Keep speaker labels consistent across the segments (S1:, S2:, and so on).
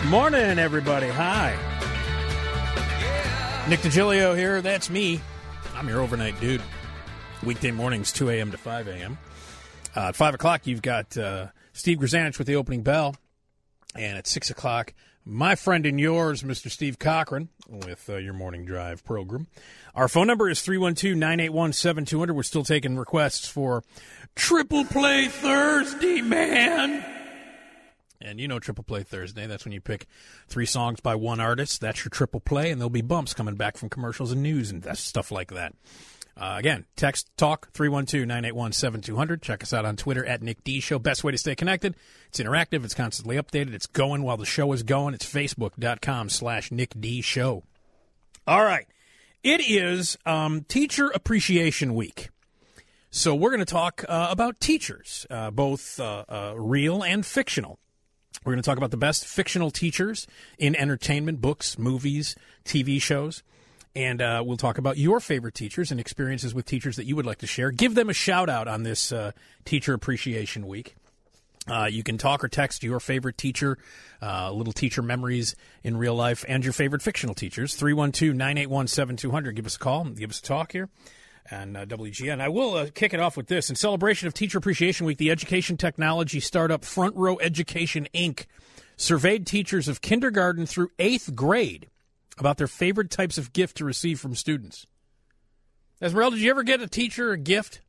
S1: Morning, everybody. Hi. Nick DiGilio here. That's me. I'm your overnight dude. Weekday mornings, 2 a.m. to 5 a.m. At 5 o'clock, you've got Steve Grzanich with the opening bell. And at 6 o'clock, my friend and yours, Mr. Steve Cochran, with your morning drive program. Our phone number is 312-981-7200. We're still taking requests for Triple Play Thursday, man. And you know Triple Play Thursday. That's when you pick 3 songs by one artist. That's your Triple Play, and there'll be bumps coming back from commercials and news and stuff like that. Again, text talk 312-981-7200. Check us out on Twitter at Nick D Show. Best way to stay connected. It's interactive. It's constantly updated. It's going while the show is going. It's Facebook.com/Nick D Show. All right. It is Teacher Appreciation Week. So we're going to talk about teachers, both real and fictional. We're going to talk about the best fictional teachers in entertainment, books, movies, TV shows. And we'll talk about your favorite teachers and experiences with teachers that you would like to share. Give them a shout-out on this Teacher Appreciation Week. You can talk or text your favorite teacher, little teacher memories in real life, and your favorite fictional teachers. 312-981-7200. Give us a call. Give us a talk here on WGN. I will kick it off with this. In celebration of Teacher Appreciation Week, the education technology startup Front Row Education, Inc. surveyed teachers of kindergarten through 8th grade about their favorite types of gift to receive from students. Esmeralda, did you ever get a teacher a gift?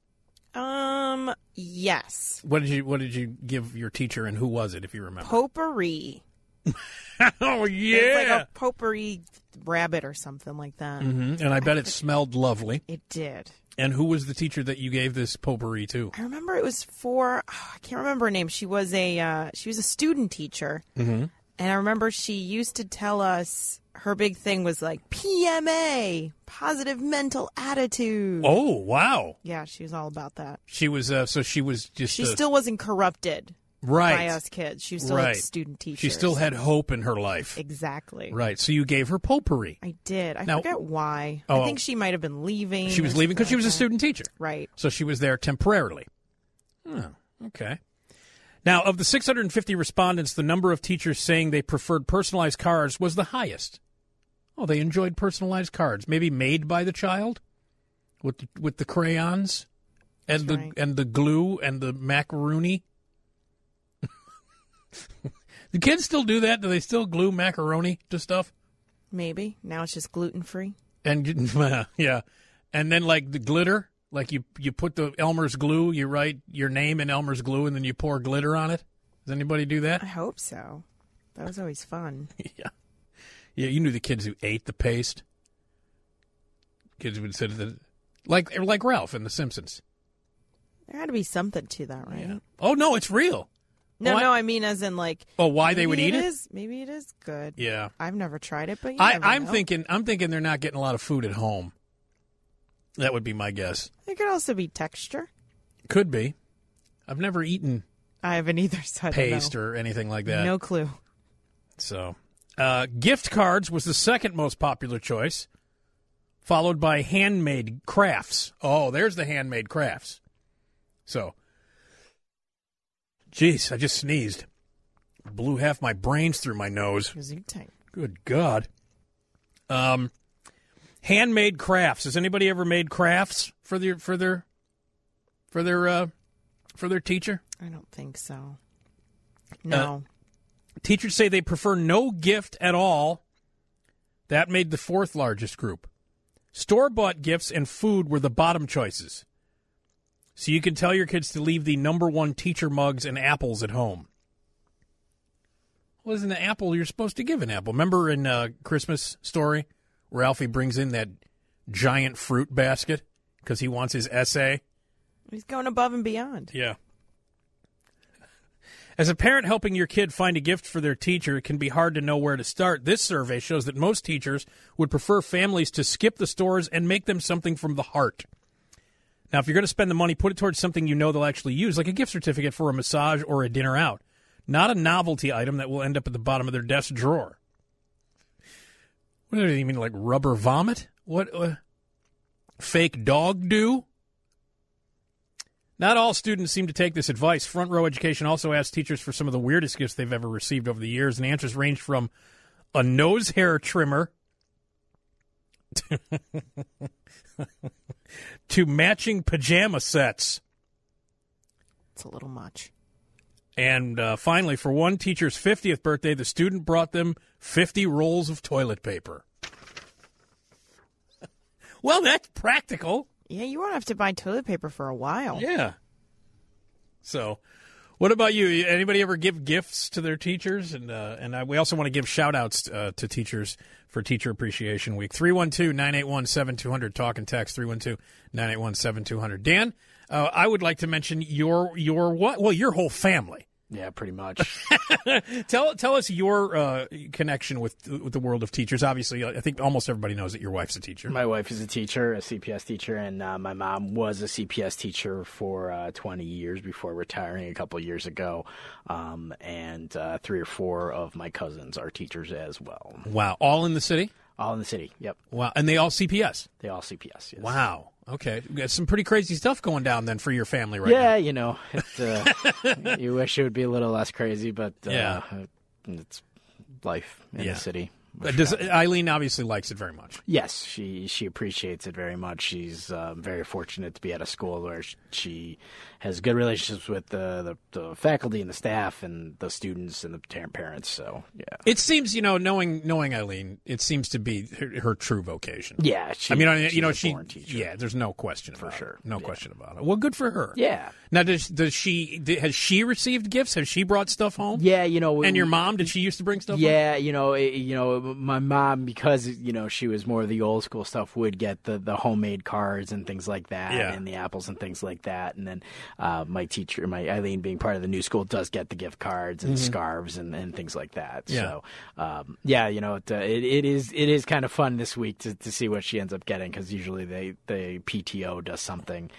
S2: Yes.
S1: What did you give your teacher, and who was it, if you remember?
S2: Potpourri.
S1: Oh, yeah.
S2: It was like a potpourri rabbit or something like that.
S1: Mm-hmm. And I bet it smelled lovely.
S2: It did.
S1: And who was the teacher that you gave this potpourri to?
S2: I remember it was for, I can't remember her name. She was a student teacher.
S1: Mm-hmm.
S2: And I remember she used to tell us her big thing was like PMA, positive mental attitude.
S1: Oh, wow.
S2: Yeah, she was all about that.
S1: She was, so she was just...
S2: She still wasn't corrupted by us kids. She was still a student teacher.
S1: She still had hope in her life.
S2: Exactly.
S1: Right, so you gave her potpourri.
S2: I did. I forget why.
S1: Oh,
S2: I think she might have been leaving.
S1: She was leaving because she was a student teacher.
S2: Right.
S1: So she was there temporarily. Oh, okay. Now, of the 650 respondents, the number of teachers saying they preferred personalized cards was the highest. Oh, they enjoyed personalized cards, maybe made by the child with the crayons and the glue and the macaroni. Do kids still do that? Do they still glue macaroni to stuff?
S2: Maybe. Now it's just gluten-free.
S1: And yeah. And then like the glitter, like you put the Elmer's glue, you write your name in Elmer's glue, and then you pour glitter on it. Does anybody do that?
S2: I hope so. That was always fun.
S1: Yeah. Yeah, you knew the kids who ate the paste. Kids would sit like Ralph in The Simpsons.
S2: There had to be something to that, right?
S1: Yeah. Oh no, it's real.
S2: No, I mean as in like.
S1: Oh, why they would eat it?
S2: Maybe it is good.
S1: Yeah.
S2: I've never tried it, but
S1: I'm thinking they're not getting a lot of food at home. That would be my guess.
S2: It could also be texture.
S1: Could be. I've never eaten.
S2: I haven't either. So I
S1: paste
S2: don't know.
S1: or anything like that.
S2: No clue.
S1: So, gift cards was the second most popular choice, followed by handmade crafts. Oh, there's the handmade crafts. So, geez, I just sneezed. Blew half my brains through my nose. Good God. Handmade crafts. Has anybody ever made crafts for their teacher?
S2: I don't think so. No.
S1: Teachers say they prefer no gift at all. That made the fourth largest group. Store-bought gifts and food were the bottom choices. So you can tell your kids to leave the number one teacher mugs and apples at home. Well, isn't an apple you're supposed to give an apple? Remember in Christmas Story where Alfie brings in that giant fruit basket because he wants his essay?
S2: He's going above and beyond.
S1: Yeah. As a parent helping your kid find a gift for their teacher, it can be hard to know where to start. This survey shows that most teachers would prefer families to skip the stores and make them something from the heart. Now, if you're going to spend the money, put it towards something you know they'll actually use, like a gift certificate for a massage or a dinner out, not a novelty item that will end up at the bottom of their desk drawer. What do you mean, like rubber vomit? What? Fake dog do? Not all students seem to take this advice. Front Row Education also asked teachers for some of the weirdest gifts they've ever received over the years, and answers ranged from a nose hair trimmer to matching pajama sets.
S2: It's a little much.
S1: And finally, for one teacher's 50th birthday, the student brought them 50 rolls of toilet paper. Well, that's practical.
S2: Yeah, you won't have to buy toilet paper for a while.
S1: Yeah. So, what about you? Anybody ever give gifts to their teachers? And we also want to give shout-outs to teachers for Teacher Appreciation Week. 312-981-7200. Talk and text 312-981-7200. Dan, I would like to mention your what? Well, your whole family.
S3: Yeah, pretty much.
S1: Tell us your connection with the world of teachers. Obviously, I think almost everybody knows that your wife's a teacher.
S3: My wife is a teacher, a CPS teacher, and my mom was a CPS teacher for 20 years before retiring a couple of years ago. And 3 or 4 of my cousins are teachers as well.
S1: Wow. All in the city?
S3: All in the city, yep.
S1: Wow. And they all CPS?
S3: They all CPS, yes.
S1: Wow. Okay. We got some pretty crazy stuff going down then for your family right now.
S3: Yeah, you know, you wish it would be a little less crazy, but it's life in the city.
S1: Eileen obviously likes it very much.
S3: Yes, she appreciates it very much. She's very fortunate to be at a school where she has good relationships with the faculty and the staff and the students and the parents. So yeah,
S1: it seems knowing Eileen, it seems to be her true vocation.
S3: Yeah,
S1: she's a born teacher. Yeah, there's no question about
S3: sure.
S1: No question about it. Well, good for her.
S3: Yeah.
S1: Now, has she received gifts? Has she brought stuff home?
S3: Yeah,
S1: and your mom, did she used to bring stuff home?
S3: Yeah, my mom, because she was more of the old school stuff, would get the homemade cards and things like that, and the apples and things like that. And then my Eileen, being part of the new school, does get the gift cards and scarves and things like that.
S1: Yeah.
S3: So it is kind of fun this week to see what she ends up getting, because usually the PTO does something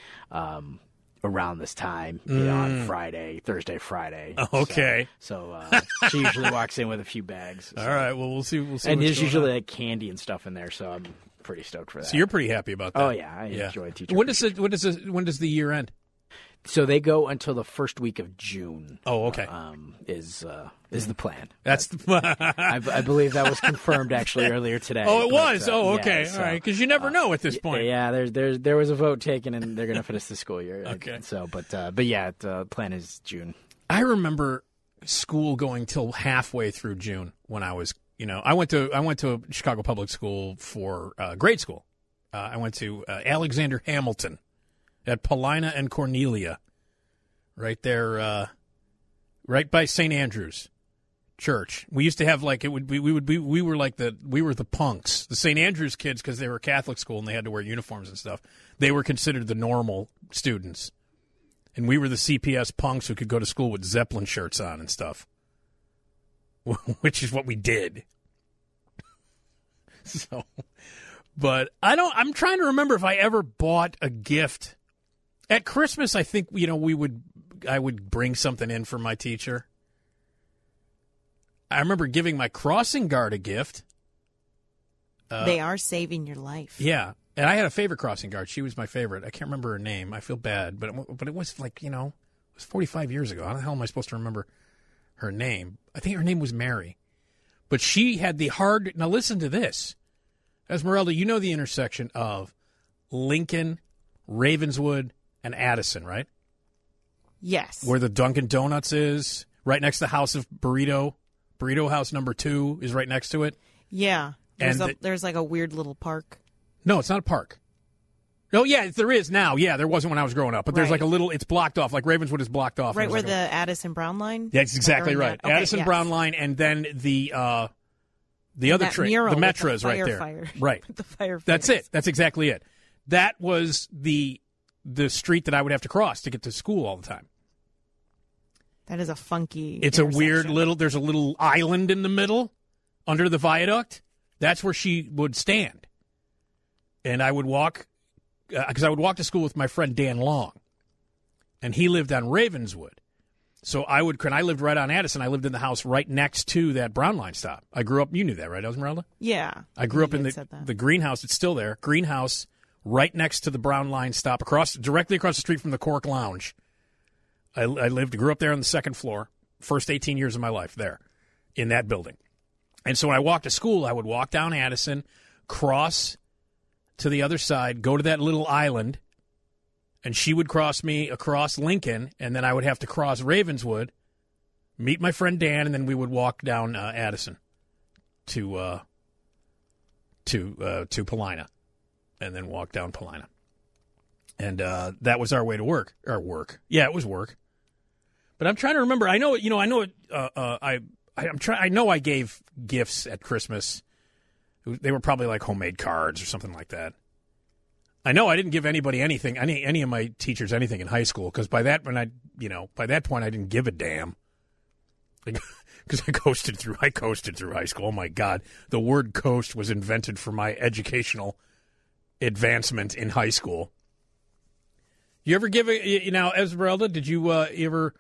S3: around this time, on Thursday, Friday.
S1: Okay.
S3: So she usually walks in with a few bags. So.
S1: All right. Well, we'll see.
S3: And there's usually like candy and stuff in there, so I'm pretty stoked for that.
S1: So you're pretty happy about that?
S3: Oh yeah, I enjoy teaching.
S1: When does the year end?
S3: So they go until the first week of June.
S1: Oh, okay.
S3: Is the plan?
S1: That's
S3: I believe that was confirmed actually earlier today.
S1: Oh, it was. Okay, all right. Because you never know at this point.
S3: Yeah, there was a vote taken, and they're going to finish the school year.
S1: Okay.
S3: So, but yeah, the plan is June.
S1: I remember school going till halfway through June when I was, I went to Chicago Public School for grade school. I went to Alexander Hamilton at Paulina and Cornelia, right there, right by St. Andrew's Church. We used to have we were the punks, the St. Andrew's kids, because they were a Catholic school and they had to wear uniforms and stuff. They were considered the normal students, and we were the CPS punks who could go to school with Zeppelin shirts on and stuff, which is what we did. So, but I'm trying to remember if I ever bought a gift. At Christmas, I think, I would bring something in for my teacher. I remember giving my crossing guard a gift.
S2: They are saving your life.
S1: Yeah. And I had a favorite crossing guard. She was my favorite. I can't remember her name. I feel bad. But it was it was 45 years ago. How the hell am I supposed to remember her name? I think her name was Mary. But she had now listen to this. Esmeralda, you know the intersection of Lincoln, Ravenswood, and Addison, right?
S2: Yes.
S1: Where the Dunkin' Donuts is, right next to the House of Burrito. Burrito House number 2 is right next to it.
S2: Yeah. There's like a weird little park.
S1: No, it's not a park. Oh, yeah, there is now. Yeah, there wasn't when I was growing up. But there's like a little, it's blocked off, like Ravenswood is blocked off.
S2: Right where the Addison Brown line?
S1: That's exactly right.
S2: Okay,
S1: Addison Brown line, and then the other train, the Metra is right there. Right.
S2: The firefighter.
S1: That's it. That's exactly it. That was the street that I would have to cross to get to school all the time.
S2: That is a funky
S1: It's a weird there's a little island in the middle under the viaduct. That's where she would stand. And I would walk, because I would walk to school with my friend Dan Long. And he lived on Ravenswood. So I lived right on Addison. I lived in the house right next to that Brown Line stop. I grew up, you knew that, right, Esmeralda?
S2: Yeah.
S1: I grew up in the greenhouse. It's still there. Greenhouse right next to the Brown Line stop, directly across the street from the Cork Lounge. I grew up there on the second floor, first 18 years of my life there, in that building. And so when I walked to school, I would walk down Addison, cross to the other side, go to that little island, and she would cross me across Lincoln, and then I would have to cross Ravenswood, meet my friend Dan, and then we would walk down Addison to Paulina, and then walk down Paulina. And that was our way to work. Yeah, it was work. But I'm trying to remember. I know I gave gifts at Christmas. They were probably like homemade cards or something like that. I know I didn't give anybody anything, any of my teachers anything in high school, because by that point I didn't give a damn. Because I coasted through high school. Oh my God, the word "coast" was invented for my educational advancement in high school. You ever give Esmeralda? Did you ever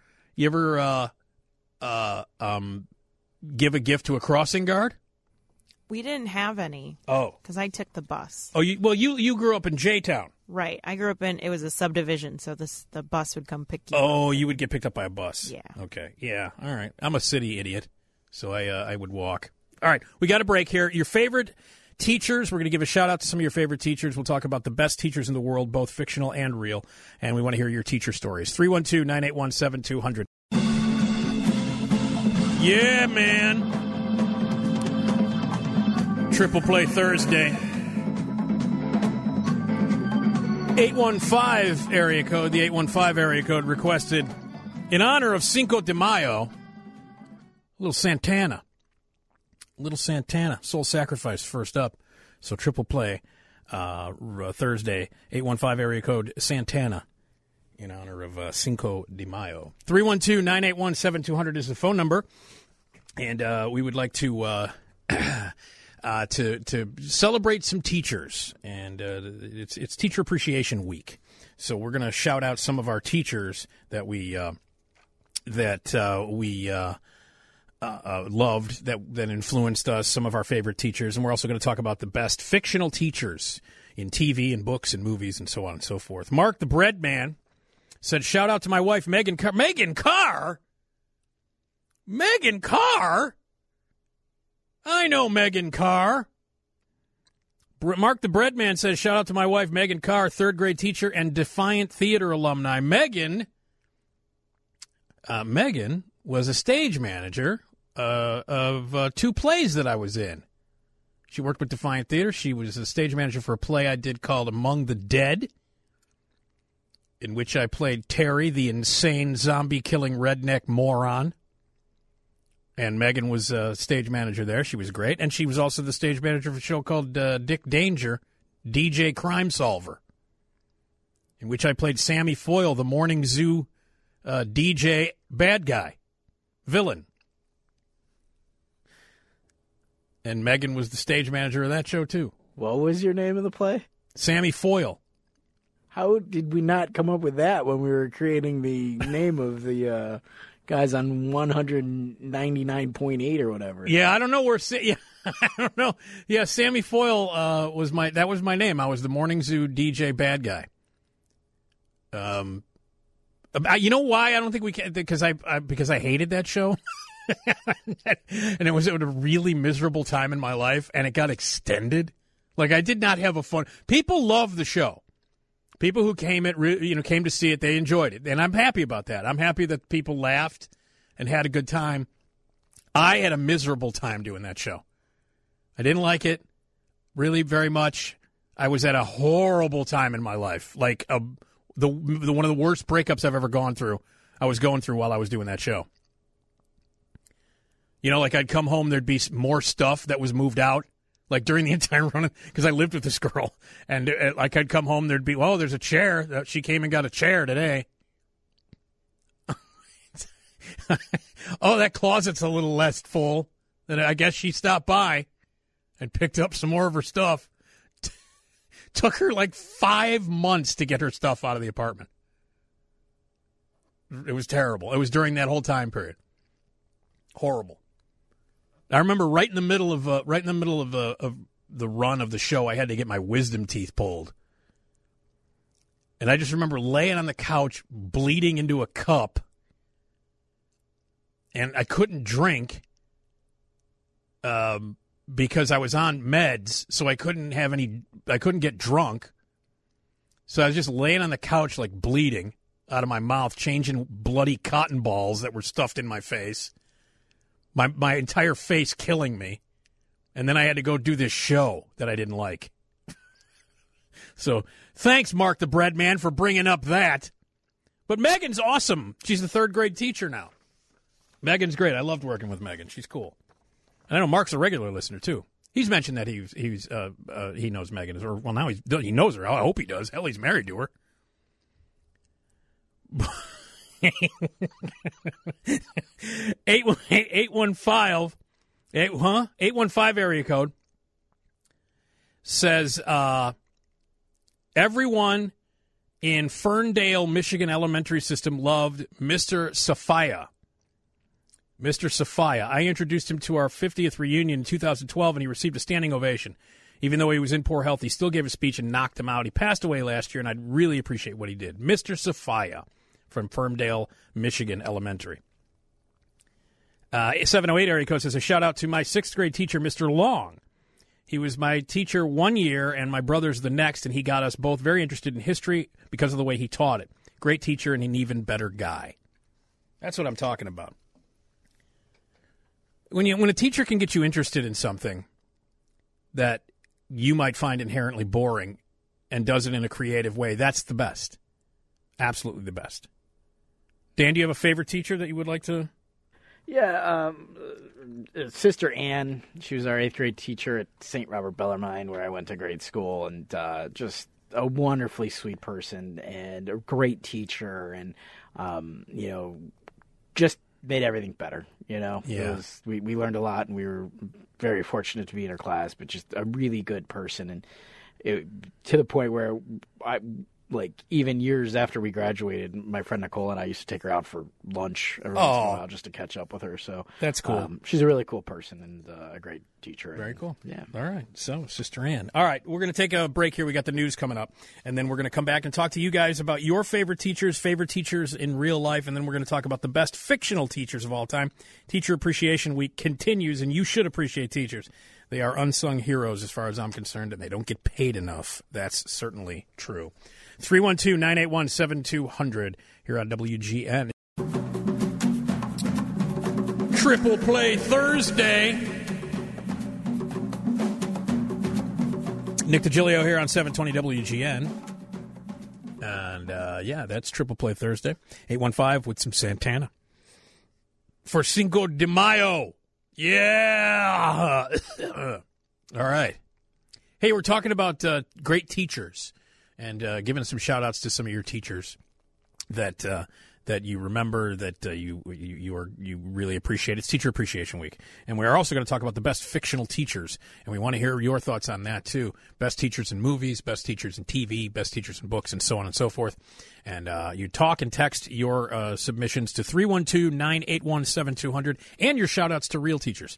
S1: give a gift to a crossing guard?
S2: We didn't have any.
S1: Oh,
S2: because I took the bus.
S1: Oh, you grew up in J-Town.
S2: Right, I grew up it was a subdivision, so the bus would come pick you up.
S1: Oh, you would get picked up by a bus.
S2: Yeah.
S1: Okay. Yeah. All right. I'm a city idiot, so I would walk. All right, we got a break here. Your favorite teachers. We're going to give a shout-out to some of your favorite teachers. We'll talk about the best teachers in the world, both fictional and real, and we want to hear your teacher stories. 312-981-7200. Yeah, man. Triple Play Thursday. 815 area code. The 815 area code requested, in honor of Cinco de Mayo, little Santana. Soul Sacrifice first up. So Triple Play Thursday, 815 area code Santana, in honor of Cinco de Mayo. 312-981-7200 is the phone number. And we would like to celebrate some teachers. And it's Teacher Appreciation Week. So we're going to shout out some of our teachers that we loved, that influenced us, some of our favorite teachers. And we're also going to talk about the best fictional teachers in TV and books and movies and so on and so forth. Mark the Bread Man said, shout out to my wife, Megan Carr. Megan Carr? Megan Carr? I know Megan Carr. Mark the Bread Man says, shout out to my wife, Megan Carr, third grade teacher and Defiant Theater alumni. Megan was a stage manager of two plays that I was in. She worked with Defiant Theater. She was a stage manager for a play I did called Among the Dead, in which I played Terry, the insane zombie-killing redneck moron. And Megan was a stage manager there. She was great. And she was also the stage manager of a show called Dick Danger, DJ Crime Solver, in which I played Sammy Foyle, the morning zoo DJ bad guy, villain. And Megan was the stage manager of that show, too.
S3: What was your name of the play?
S1: Sammy Foyle.
S3: How did we not come up with that when we were creating the name of the guys on 199.8 or whatever?
S1: Yeah, I don't know where. I don't know. Yeah, Sammy Foyle was my name. I was the morning zoo DJ bad guy. You know why I don't think we can? Because I hated that show. And it was a really miserable time in my life, and it got extended. Like, I did not have a fun. People love the show. People who came to see it, they enjoyed it, and I'm happy about that. I'm happy that people laughed and had a good time. I had a miserable time doing that show. I didn't like it really very much. I was at a horrible time in my life, like one of the worst breakups I've ever gone through. I was going through while I was doing that show. You know, like I'd come home, there'd be more stuff that was moved out, like during the entire run, because I lived with this girl. And like I'd come home, there'd be, well, there's a chair. She came and got a chair today. Oh, that closet's a little less full. Then I guess she stopped by and picked up some more of her stuff. Took her like 5 months to get her stuff out of the apartment. It was terrible. It was during that whole time period. Horrible. I remember right in the middle of the run of the show, I had to get my wisdom teeth pulled And I just remember laying on the couch, bleeding into a cup, and I couldn't drink because I was on meds, so I couldn't get drunk. So I was just laying on the couch, like bleeding out of my mouth, changing bloody cotton balls that were stuffed in my face. My entire face killing me. And then I had to go do this show that I didn't like. So thanks, Mark the Bread Man, for bringing up that. But Megan's awesome. She's the third grade teacher now. Megan's great. I loved working with Megan. She's cool. And I know Mark's a regular listener, too. He's mentioned that he knows Megan. Or, well, now he knows her. I hope he does. Hell, he's married to her. 815 area code says everyone in Ferndale, Michigan elementary system loved Mr. Safaya. Mr. Safaya. I introduced him to our 50th reunion in 2012, and he received a standing ovation. Even though he was in poor health, he still gave a speech and knocked him out. He passed away last year, and I'd really appreciate what he did. Mr. Safaya from Ferndale, Michigan Elementary. 708 area code says, a shout-out to my 6th grade teacher, Mr. Long. He was my teacher one year, and my brother's the next, and he got us both very interested in history because of the way he taught it. Great teacher and an even better guy. That's what I'm talking about. When a teacher can get you interested in something that you might find inherently boring and does it in a creative way, that's the best. Absolutely the best. Dan, do you have a favorite teacher that you would like to?
S3: Yeah, Sister Ann. She was our 8th grade teacher at St. Robert Bellarmine, where I went to grade school, and just a wonderfully sweet person and a great teacher, and just made everything better.
S1: Yeah.
S3: We learned a lot, and we were very fortunate to be in her class. But just a really good person, and to the point where even years after we graduated, my friend Nicole and I used to take her out for lunch every once in a while just to catch up with her. So
S1: that's cool.
S3: She's a really cool person and a great teacher.
S1: Very cool.
S3: Yeah.
S1: All right. So, Sister Ann. All right. We're going to take a break here. We got the news coming up. And then we're going to come back and talk to you guys about your favorite teachers in real life. And then we're going to talk about the best fictional teachers of all time. Teacher Appreciation Week continues, and you should appreciate teachers. They are unsung heroes as far as I'm concerned, and they don't get paid enough. That's certainly true. 312-981-7200 here on WGN. Triple Play Thursday. Nick DiGilio here on 720 WGN. And, that's Triple Play Thursday. 815 with some Santana. For Cinco de Mayo. Yeah! All right. Hey, we're talking about great teachers. And giving some shout-outs to some of your teachers that you remember, that you really appreciate. It's Teacher Appreciation Week. And we're also going to talk about the best fictional teachers. And we want to hear your thoughts on that, too. Best teachers in movies, best teachers in TV, best teachers in books, and so on and so forth. And you talk and text your submissions to 312-981-7200 and your shout-outs to real teachers.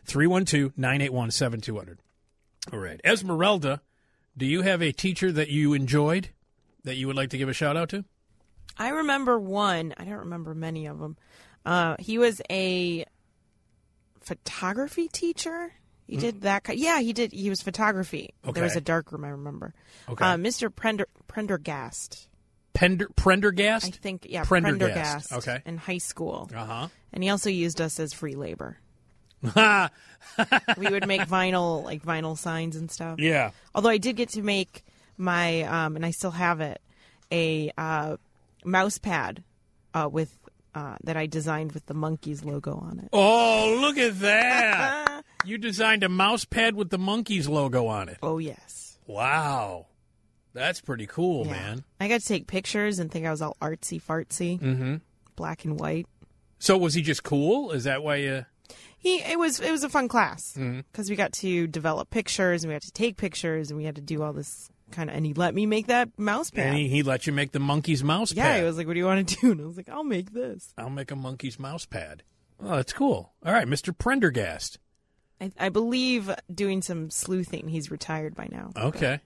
S1: 312-981-7200. All right. Esmeralda. Do you have a teacher that you enjoyed that you would like to give a shout-out to?
S2: I remember one. I don't remember many of them. He was a photography teacher. He did that. Yeah, he did. He was photography.
S1: Okay.
S2: There was a dark room, I remember.
S1: Okay.
S2: Mr. Prendergast.
S1: Prendergast?
S2: I think, yeah,
S1: Prendergast.
S2: Prendergast.
S1: Okay.
S2: In high school.
S1: Uh-huh.
S2: And he also used us as free labor. We would make vinyl signs and stuff.
S1: Yeah.
S2: Although I did get to make my, and I still have it, a mouse pad with that I designed with the Monkees logo on it.
S1: Oh, look at that! You designed a mouse pad with the Monkees logo on it.
S2: Oh, yes.
S1: Wow. That's pretty cool,
S2: Yeah.
S1: man.
S2: I got to take pictures and think I was all artsy-fartsy.
S1: Mm-hmm.
S2: Black and white.
S1: So was he just cool? Is that why you...
S2: It was a fun class because we got to develop pictures and we had to take pictures and we had to do all this and he let me make that mouse pad.
S1: And he let you make the Monkees mouse
S2: Yeah,
S1: pad.
S2: he was like, what do you want to do? And I was like, I'll make this.
S1: I'll make a Monkees mouse pad. Oh, that's cool. All right, Mr. Prendergast.
S2: I believe doing some sleuthing. He's retired by now.
S1: Okay.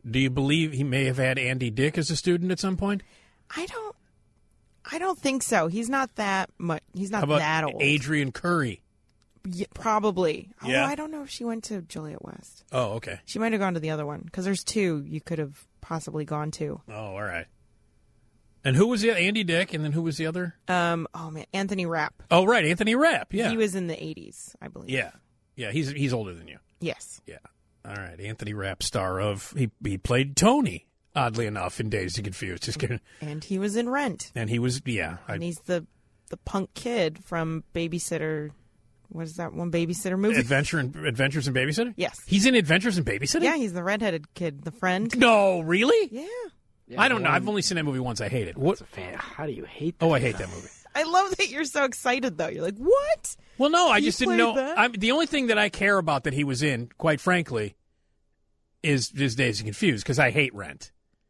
S1: Do you believe he may have had Andy Dick as a student at some point?
S2: I don't think so. He's not that much. He's not
S1: How about
S2: that old.
S1: Adrian Curry?
S2: Yeah, probably.
S1: Yeah.
S2: Although I don't know if she went to Juliet West.
S1: Oh, okay.
S2: She might have gone to the other one because there's two you could have possibly gone to.
S1: Oh, all right. And who was the Andy Dick, and then who was the other?
S2: Oh man, Anthony Rapp.
S1: Oh, right, Anthony Rapp. Yeah,
S2: He was in the 80s, I believe.
S1: yeah. He's older than you.
S2: Yes.
S1: Yeah. All right, Anthony Rapp, star of he played Tony. Oddly enough, in Dazed and Confused. Just kidding.
S2: And he was in Rent.
S1: And he was
S2: And he's the punk kid from Babysitter. What is that one Babysitter movie?
S1: Adventures in Babysitter.
S2: Yes.
S1: He's in Adventures in Babysitter.
S2: Yeah, he's the redheaded kid, the friend.
S1: No, really?
S2: Yeah.
S1: I don't know. I've only seen that movie once. I hate it. What?
S3: How do you hate that?
S1: Oh, I hate that movie.
S2: I love that you're so excited, though. You're like, what?
S1: Well, no, I
S2: He
S1: just didn't
S2: played
S1: know.
S2: that?
S1: The only thing that I care about that he was in, quite frankly, is Dazed and Confused, because I hate Rent.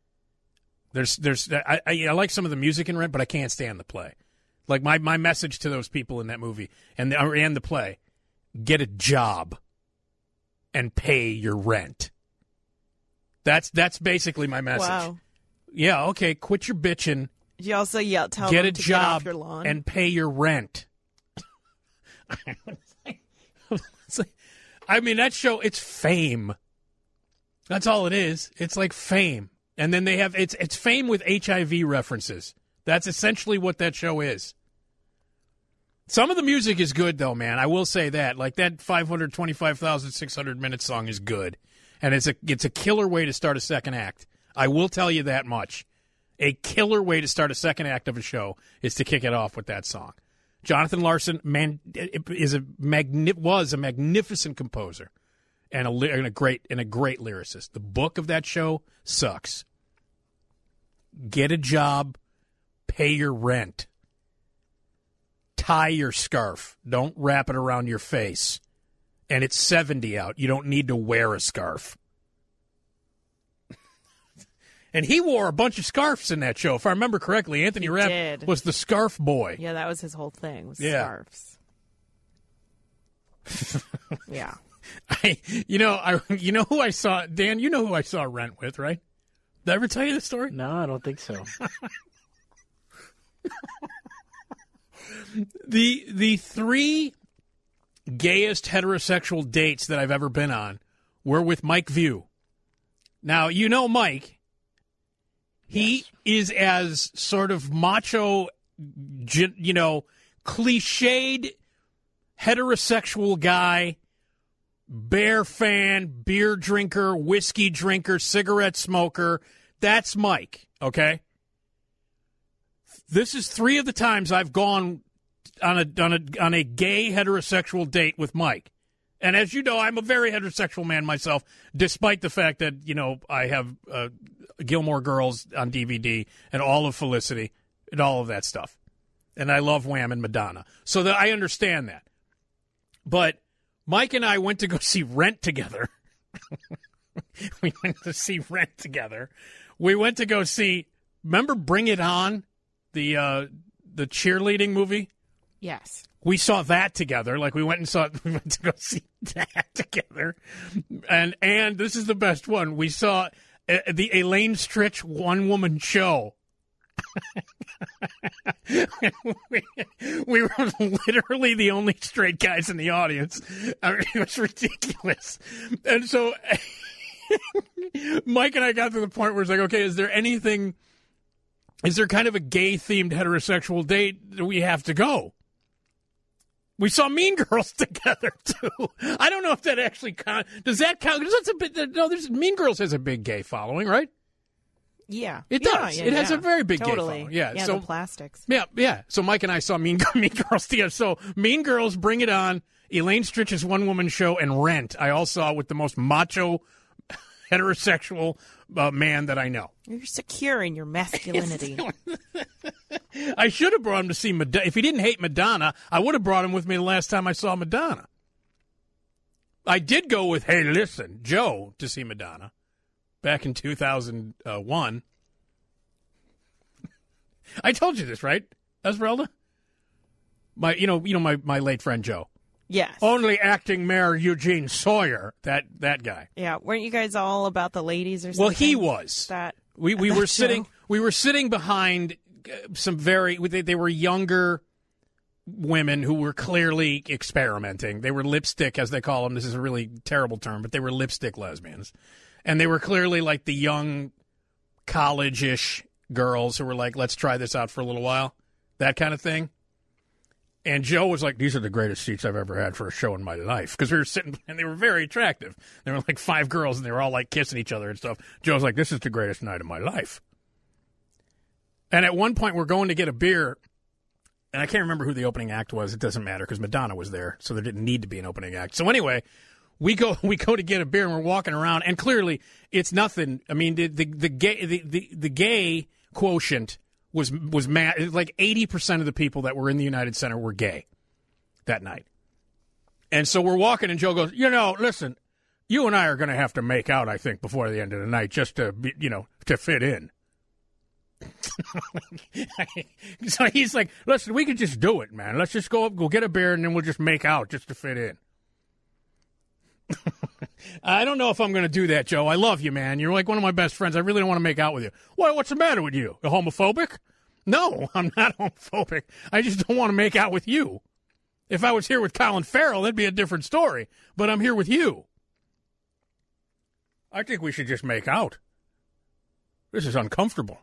S1: I like some of the music in Rent, but I can't stand the play. Like my message to those people in that movie and the play: get a job and pay your rent. That's basically my message.
S2: Wow.
S1: Yeah, okay, quit your bitching.
S2: Did you also tell
S1: Get
S2: them
S1: a
S2: to
S1: job
S2: get off your lawn?
S1: and pay your rent. I mean, that show, it's Fame. That's all it is. It's like Fame. And then they have, it's Fame with HIV references. That's essentially what that show is. Some of the music is good, though, man. I will say that. Like that 525,600 minute song is good. And it's a killer way to start a second act. I will tell you that much. A killer way to start a second act of a show is to kick it off with that song. Jonathan Larson, man, was a magnificent composer and a great lyricist. The book of that show sucks. Get a job, pay your rent, tie your scarf. Don't wrap it around your face. And it's 70 out. You don't need to wear a scarf. And he wore a bunch of scarves in that show. If I remember correctly, Anthony Rapp was the scarf boy.
S2: Yeah, that was his whole thing, was
S1: scarves.
S2: Yeah.
S1: You know who I saw, Dan, you know who I saw Rent with, right? Did I ever tell you this story?
S3: No, I don't think so.
S1: The three gayest heterosexual dates that I've ever been on were with Mike View. Now, you know Mike. He is as sort of macho, cliched heterosexual guy, Bear fan, beer drinker, whiskey drinker, cigarette smoker. That's Mike, okay? This is 3 of the times I've gone on a gay heterosexual date with Mike. And as you know, I'm a very heterosexual man myself, despite the fact that, I have Gilmore Girls on DVD and all of Felicity and all of that stuff. And I love Wham and Madonna. So I understand that. But Mike and I went to go see Rent together. We went to see Rent together. We went to go see, remember Bring It On, the cheerleading movie?
S2: Yes.
S1: We saw that together. Like we went to go see that together. And this is the best one. We saw the Elaine Stritch one-woman show. we were literally the only straight guys in the audience. I mean, it was ridiculous. And so Mike and I got to the point where it's like, okay, is there kind of a gay-themed heterosexual date that we have to go? We saw Mean Girls together, too. I don't know if that actually counts. Does that count? Because that's a bit. No, Mean Girls has a big gay following, right?
S2: Yeah.
S1: It does.
S2: Yeah,
S1: it has a very big gay
S2: totally.
S1: following. Yeah,
S2: so, the plastics.
S1: Yeah. So Mike and I saw Mean Girls together. So Mean Girls, Bring It On, Elaine Stritch's one-woman show, and Rent, I all saw with the most macho, heterosexual man that I know.
S2: You're secure in your masculinity.
S1: I should have brought him to see Madonna. If he didn't hate Madonna, I would have brought him with me the last time I saw Madonna. I did go with, hey, listen, Joe, to see Madonna back in 2001. I told you this, right, Esmeralda? My late friend Joe.
S2: Yes.
S1: Only acting Mayor Eugene Sawyer, that guy.
S2: Yeah, weren't you guys all about the ladies or something?
S1: Well, he was. We were sitting behind some they were younger women who were clearly experimenting. They were lipstick, as they call them. This is a really terrible term, but they were lipstick lesbians. And they were clearly like the young college-ish girls who were like, let's try this out for a little while. That kind of thing. And Joe was like, these are the greatest seats I've ever had for a show in my life. Because we were sitting, and they were very attractive. There were like 5 girls, and they were all like kissing each other and stuff. Joe's like, this is the greatest night of my life. And at one point, we're going to get a beer. And I can't remember who the opening act was. It doesn't matter because Madonna was there, so there didn't need to be an opening act. So anyway, we go to get a beer, and we're walking around, and clearly it's nothing. I mean, the gay quotient was mad. Like 80% of the people that were in the United Center were gay that night. And so we're walking, and Joe goes, listen, you and I are going to have to make out, I think, before the end of the night just to be, to fit in. So he's like, listen, we could just do it, man. Let's just go get a beer, and then we'll just make out just to fit in. I don't know if I'm going to do that, Joe. I love you, man. You're like one of my best friends. I really don't want to make out with you. What's the matter with you? You're homophobic? No, I'm not homophobic. I just don't want to make out with you. If I was here with Colin Farrell, that'd be a different story. But I'm here with you. I think we should just make out. This is uncomfortable.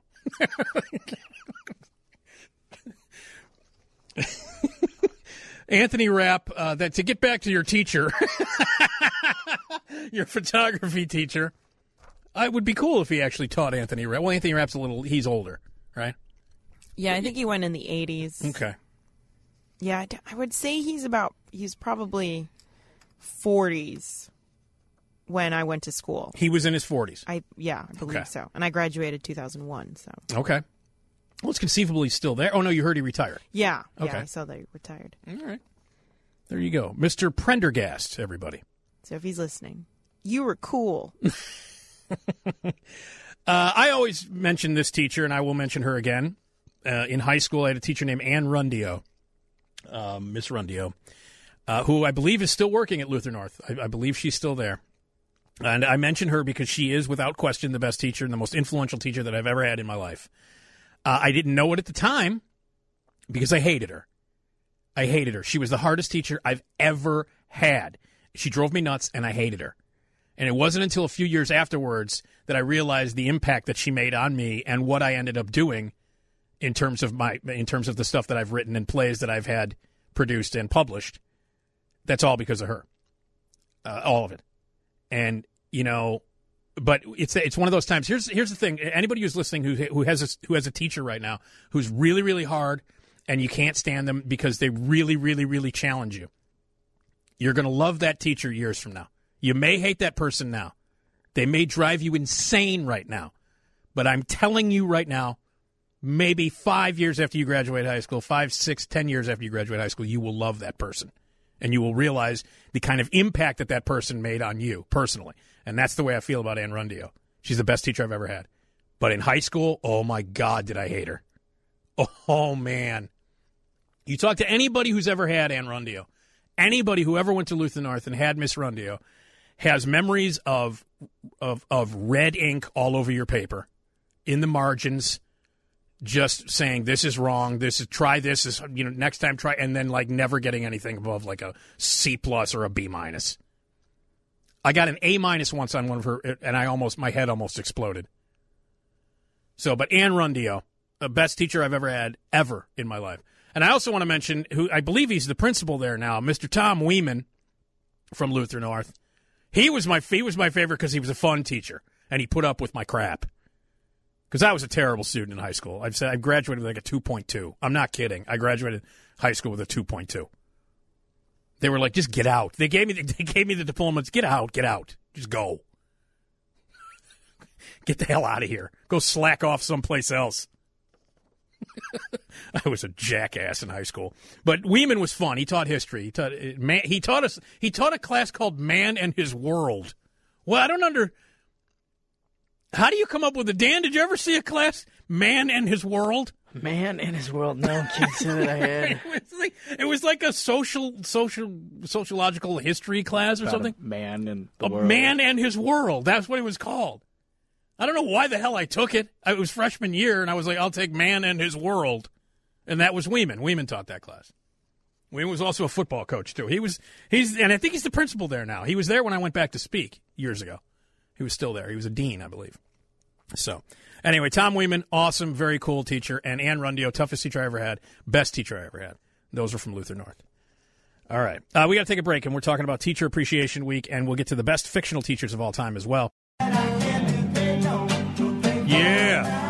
S1: Anthony Rapp, to get back to your teacher, your photography teacher, it would be cool if he actually taught Anthony Rapp. Well, Anthony Rapp's he's older, right?
S2: Yeah, I think he went in the 80s.
S1: Okay.
S2: Yeah, I would say he's probably 40s when I went to school.
S1: He was in his 40s?
S2: I believe so. And I graduated 2001, so.
S1: Okay. Well, it's conceivable he's still there. Oh, no, you heard he retired.
S2: Yeah.
S1: Okay.
S2: Yeah, I saw that he retired.
S1: All right. There you go. Mr. Prendergast, everybody.
S2: So if he's listening, you were cool.
S1: I always mention this teacher, and I will mention her again. In high school, I had a teacher named Ann Rundio, Miss Rundio, who I believe is still working at Luther North. I believe she's still there. And I mention her because she is, without question, the best teacher and the most influential teacher that I've ever had in my life. I didn't know it at the time because I hated her. She was the hardest teacher I've ever had. She drove me nuts, and I hated her. And it wasn't until a few years afterwards that I realized the impact that she made on me and what I ended up doing in terms of the stuff that I've written and plays that I've had produced and published. That's all because of her. All of it. And, but it's one of those times. Here's the thing. Anybody who's listening who has a teacher right now who's really, really hard and you can't stand them because they really, really, really challenge you, you're going to love that teacher years from now. You may hate that person now. They may drive you insane right now. But I'm telling you right now, maybe 5 years after you graduate high school, 5, 6, 10 years after you graduate high school, you will love that person. And you will realize the kind of impact that person made on you personally. And that's the way I feel about Ann Rundio. She's the best teacher I've ever had. But in high school, oh, my God, did I hate her. Oh, man. You talk to anybody who's ever had Ann Rundio, anybody who ever went to Luther North and had Miss Rundio has memories of red ink all over your paper, in the margins, just saying this is wrong, try this, next time try, and then like never getting anything above like a C+ or a B-. I got an A- once on one of her, and my head almost exploded. So, but Ann Rundio, the best teacher I've ever had in my life. And I also want to mention who I believe he's the principal there now, Mr. Tom Weeman from Luther North. He was my favorite because he was a fun teacher, and he put up with my crap. Because I was a terrible student in high school. I've said I graduated with like a 2.2. I'm not kidding. I graduated high school with a 2.2. They were like, just get out. They gave me the diplomas. Get out. Just go. Get the hell out of here. Go slack off someplace else. I was a jackass in high school. But Weeman was fun. He taught history. He taught a class called Man and His World. Well, I don't how do you come up with it? Dan, did you ever see a class, Man and His World?
S3: Man in his world. No, can't say that I had.
S1: It was like a sociological history class or
S3: About
S1: something.
S3: A man in the
S1: A
S3: world.
S1: Man and His World. That's what it was called. I don't know why the hell I took it. It was freshman year, and I was like, I'll take Man and His World. And that was Weeman. Weeman taught that class. Weeman was also a football coach, too. And I think he's the principal there now. He was there when I went back to speak years ago. He was still there. He was a dean, I believe. So, anyway, Tom Weeman, awesome, very cool teacher. And Ann Rundio, toughest teacher I ever had, best teacher I ever had. Those are from Luther North. All right. We got to take a break, and we're talking about Teacher Appreciation Week, and we'll get to the best fictional teachers of all time as well. Yeah.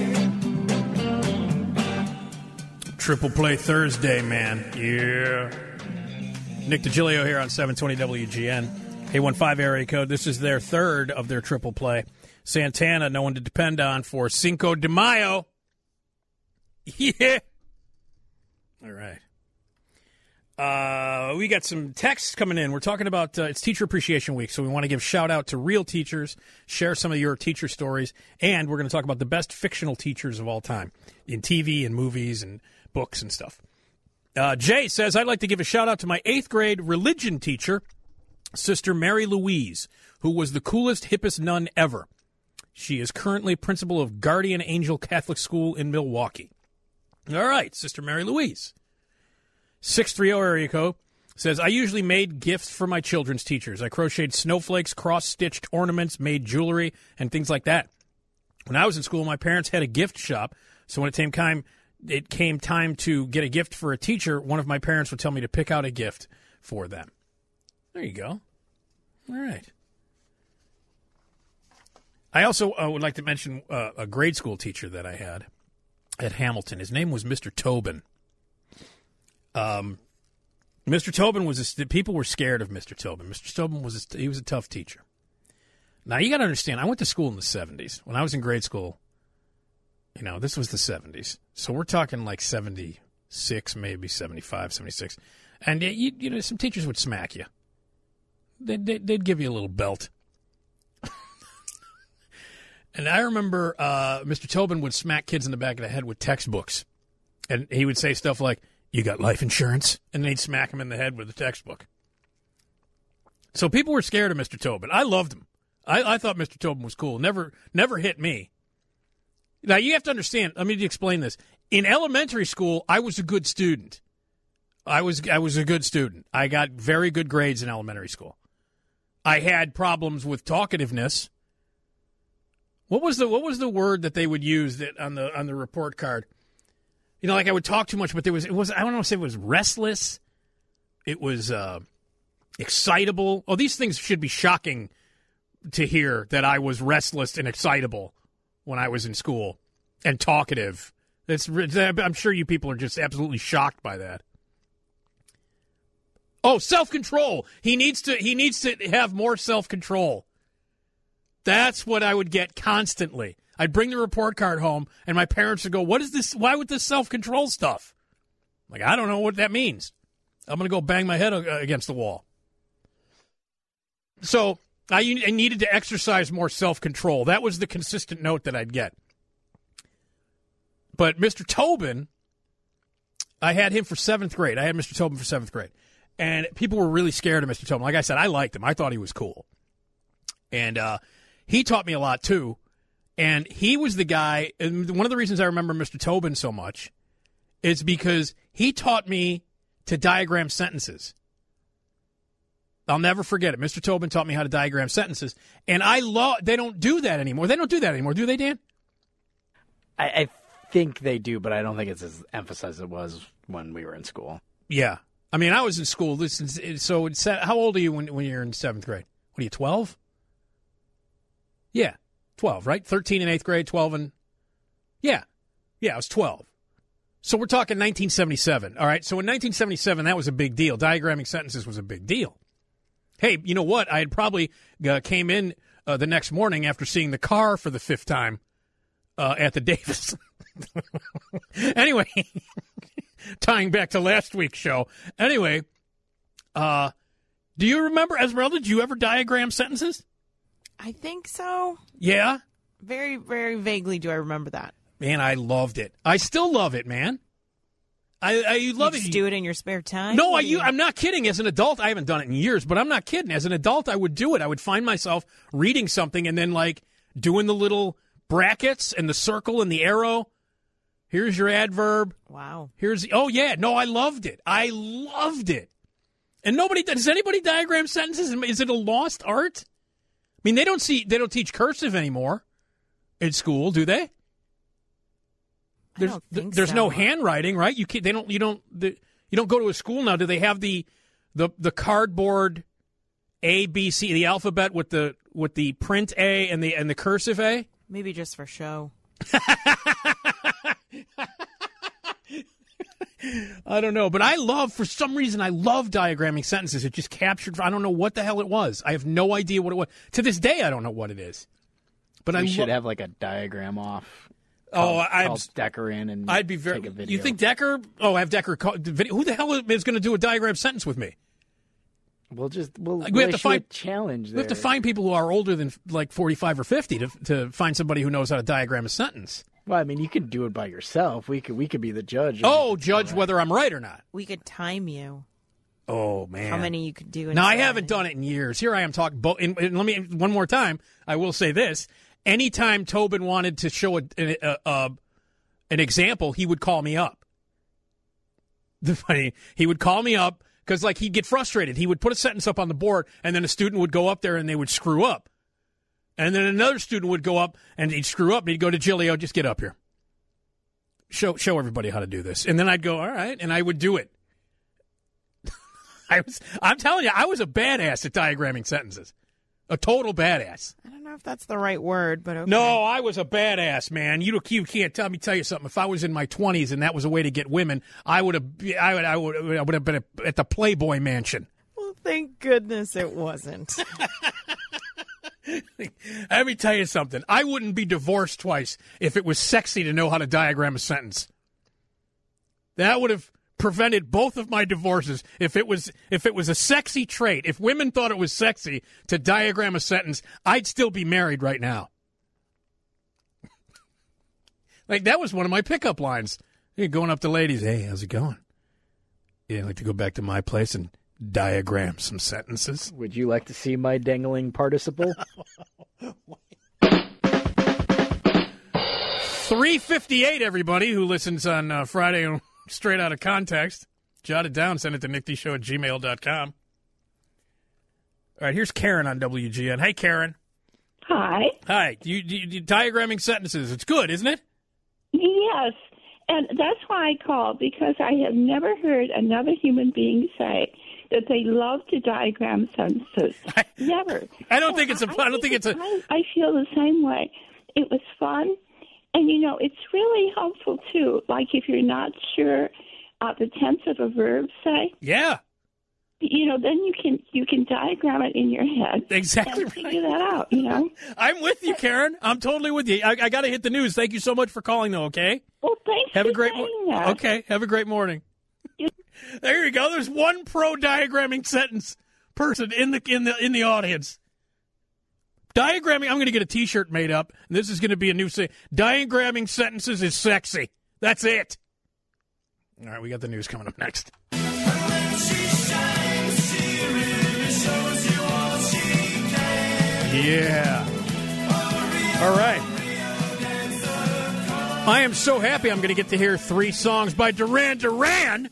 S1: Triple Play Thursday, man. Yeah. Nick DiGilio here on 720 WGN. 815 area code. This is their third of their triple play. Santana, No One to Depend On for Cinco de Mayo. Yeah. All right. We got some texts coming in. We're talking about it's Teacher Appreciation Week, so we want to give shout out to real teachers, share some of your teacher stories, and we're going to talk about the best fictional teachers of all time in TV and movies and books and stuff. Jay says, I'd like to give a shout out to my 8th grade religion teacher, Sister Mary Louise, who was the coolest, hippest nun ever. She is currently principal of Guardian Angel Catholic School in Milwaukee. All right, Sister Mary Louise. 630 area code says, I usually made gifts for my children's teachers. I crocheted snowflakes, cross-stitched ornaments, made jewelry, and things like that. When I was in school, my parents had a gift shop, so when it came time to get a gift for a teacher, one of my parents would tell me to pick out a gift for them. There you go. All right. I also would like to mention a grade school teacher that I had at Hamilton. His name was Mr. Tobin. Mr. Tobin people were scared of Mr. Tobin. Mr. Tobin was a tough teacher. Now, you got to understand, I went to school in the 70s. When I was in grade school, this was the 70s. So we're talking like 76, maybe 75, 76. And, some teachers would smack you. They'd give you a little belt. And I remember Mr. Tobin would smack kids in the back of the head with textbooks. And he would say stuff like, you got life insurance? And then he'd smack him in the head with a textbook. So people were scared of Mr. Tobin. I loved him. I thought Mr. Tobin was cool. Never hit me. Now, you have to understand, let me explain this. In elementary school, I was a good student. I was a good student. I got very good grades in elementary school. I had problems with talkativeness. What was the word that they would use that on the report card? Like I would talk too much, but it was I don't know if it was restless. It was excitable. Oh, these things should be shocking to hear that I was restless and excitable when I was in school and talkative. I'm sure you people are just absolutely shocked by that. Oh, self-control. He needs to have more self-control. That's what I would get constantly. I'd bring the report card home, and my parents would go, what is this? Why with this self-control stuff? Like, I don't know what that means. I'm going to go bang my head against the wall. So I needed to exercise more self-control. That was the consistent note that I'd get. But Mr. Tobin, I had him for 7th grade. I had Mr. Tobin for 7th grade. And people were really scared of Mr. Tobin. Like I said, I liked him. I thought he was cool. And he taught me a lot, too. And he was the guy, and one of the reasons I remember Mr. Tobin so much is because he taught me to diagram sentences. I'll never forget it. Mr. Tobin taught me how to diagram sentences. And they don't do that anymore. They don't do that anymore, do they, Dan?
S3: I think they do, but I don't think it's as emphasized as it was when we were in school.
S1: Yeah. I mean, I was in school. How old are you when you're in 7th grade? What are you, 12? Yeah, 12, right? 13 in 8th grade, 12 and... Yeah, I was 12. So we're talking 1977, all right? So in 1977, that was a big deal. Diagramming sentences was a big deal. Hey, you know what? I had probably came in the next morning after seeing the car for the 5th time at the Davis. Anyway, tying back to last week's show. Anyway, do you remember, Esmeralda, did you ever diagram sentences?
S2: I think so.
S1: Yeah?
S2: Very, very vaguely do I remember that.
S1: Man, I loved it. I still love it, man. I love
S2: You
S1: it.
S2: just do it in your spare time?
S1: No, I'm not kidding. As an adult, I haven't done it in years, but I'm not kidding. As an adult, I would do it. I would find myself reading something and then, like, doing the little brackets and the circle and the arrow. Here's your adverb.
S2: Wow.
S1: Oh, yeah. No, I loved it. I loved it. And does anybody diagram sentences? Is it a lost art? I mean, they don't teach cursive anymore in school, do they? There's no handwriting, right? You don't go to a school now. Do they have the cardboard A, B, C, the alphabet with the print A and the cursive A?
S2: Maybe just for show.
S1: I don't know, but for some reason, I love diagramming sentences. It just captured, I don't know what the hell it was. I have no idea what it was. To this day, I don't know what it is. But
S3: we should have like a diagram off.
S1: Called
S3: Decker in, and
S1: I'd be very.
S3: take a video.
S1: You think Decker? Oh, have Decker call the video. Who the hell is going to do a diagram sentence with me?
S3: We'll
S1: we have to find
S3: a challenge.
S1: We have to find people who are older than like 45 or 50 to find somebody who knows how to diagram a sentence.
S3: Well, I mean, you can do it by yourself. We could be the judge.
S1: Judge whether I'm right or not.
S2: We could time you.
S1: Oh man,
S2: how many you could do?
S1: Now I haven't done it in years. Here I am talking. And let me one more time. I will say this: anytime Tobin wanted to show an example, he would call me up. He would call me up because, like, he'd get frustrated. He would put a sentence up on the board, and then a student would go up there and they would screw up. And then another student would go up and he'd screw up, and he'd go to Gilio, just get up here. Show everybody how to do this. And then I'd go, all right, and I would do it. I'm telling you, I was a badass at diagramming sentences. A total badass.
S2: I don't know if that's the right word, but okay.
S1: No, I was a badass, man. You can't tell you something. If I was in my 20s and that was a way to get women, I would have been at the Playboy Mansion.
S2: Well, thank goodness it wasn't.
S1: Let me tell you something. I wouldn't be divorced twice if it was sexy to know how to diagram a sentence. That would have prevented both of my divorces if it was a sexy trait. If women thought it was sexy to diagram a sentence, I'd still be married right now. Like, that was one of my pickup lines. You're going up to ladies, hey, how's it going? Yeah, I'd like to go back to my place and diagram some sentences.
S3: Would you like to see my dangling participle?
S1: 3:58, everybody who listens on Friday straight out of context. Jot it down, send it to nickdshow@gmail.com. All right, here's Karen on WGN. Hey, Karen.
S4: Hi.
S1: Hi. You diagramming sentences. It's good, isn't it?
S4: Yes, and that's why I called, because I have never heard another human being say that they love to diagram sentences. Never.
S1: I don't think it's a. I don't think it's a.
S4: I feel the same way. It was fun, and it's really helpful too. Like if you're not sure the tense of a verb, say.
S1: Yeah.
S4: Then you can diagram it in your head.
S1: Exactly
S4: and figure that out.
S1: I'm with you, Karen. I'm totally with you. I got to hit the news. Thank you so much for calling, though. Okay.
S4: Well, thanks.
S1: Have
S4: for
S1: a great
S4: saying that.
S1: Okay. Have a great morning. There you go. There's one pro diagramming sentence person in the audience. Diagramming. I'm going to get a T-shirt made up, and this is going to be a new say. Diagramming sentences is sexy. That's it. All right, we got the news coming up next. Yeah. All right. I am so happy I'm going to get to hear 3 songs by Duran Duran.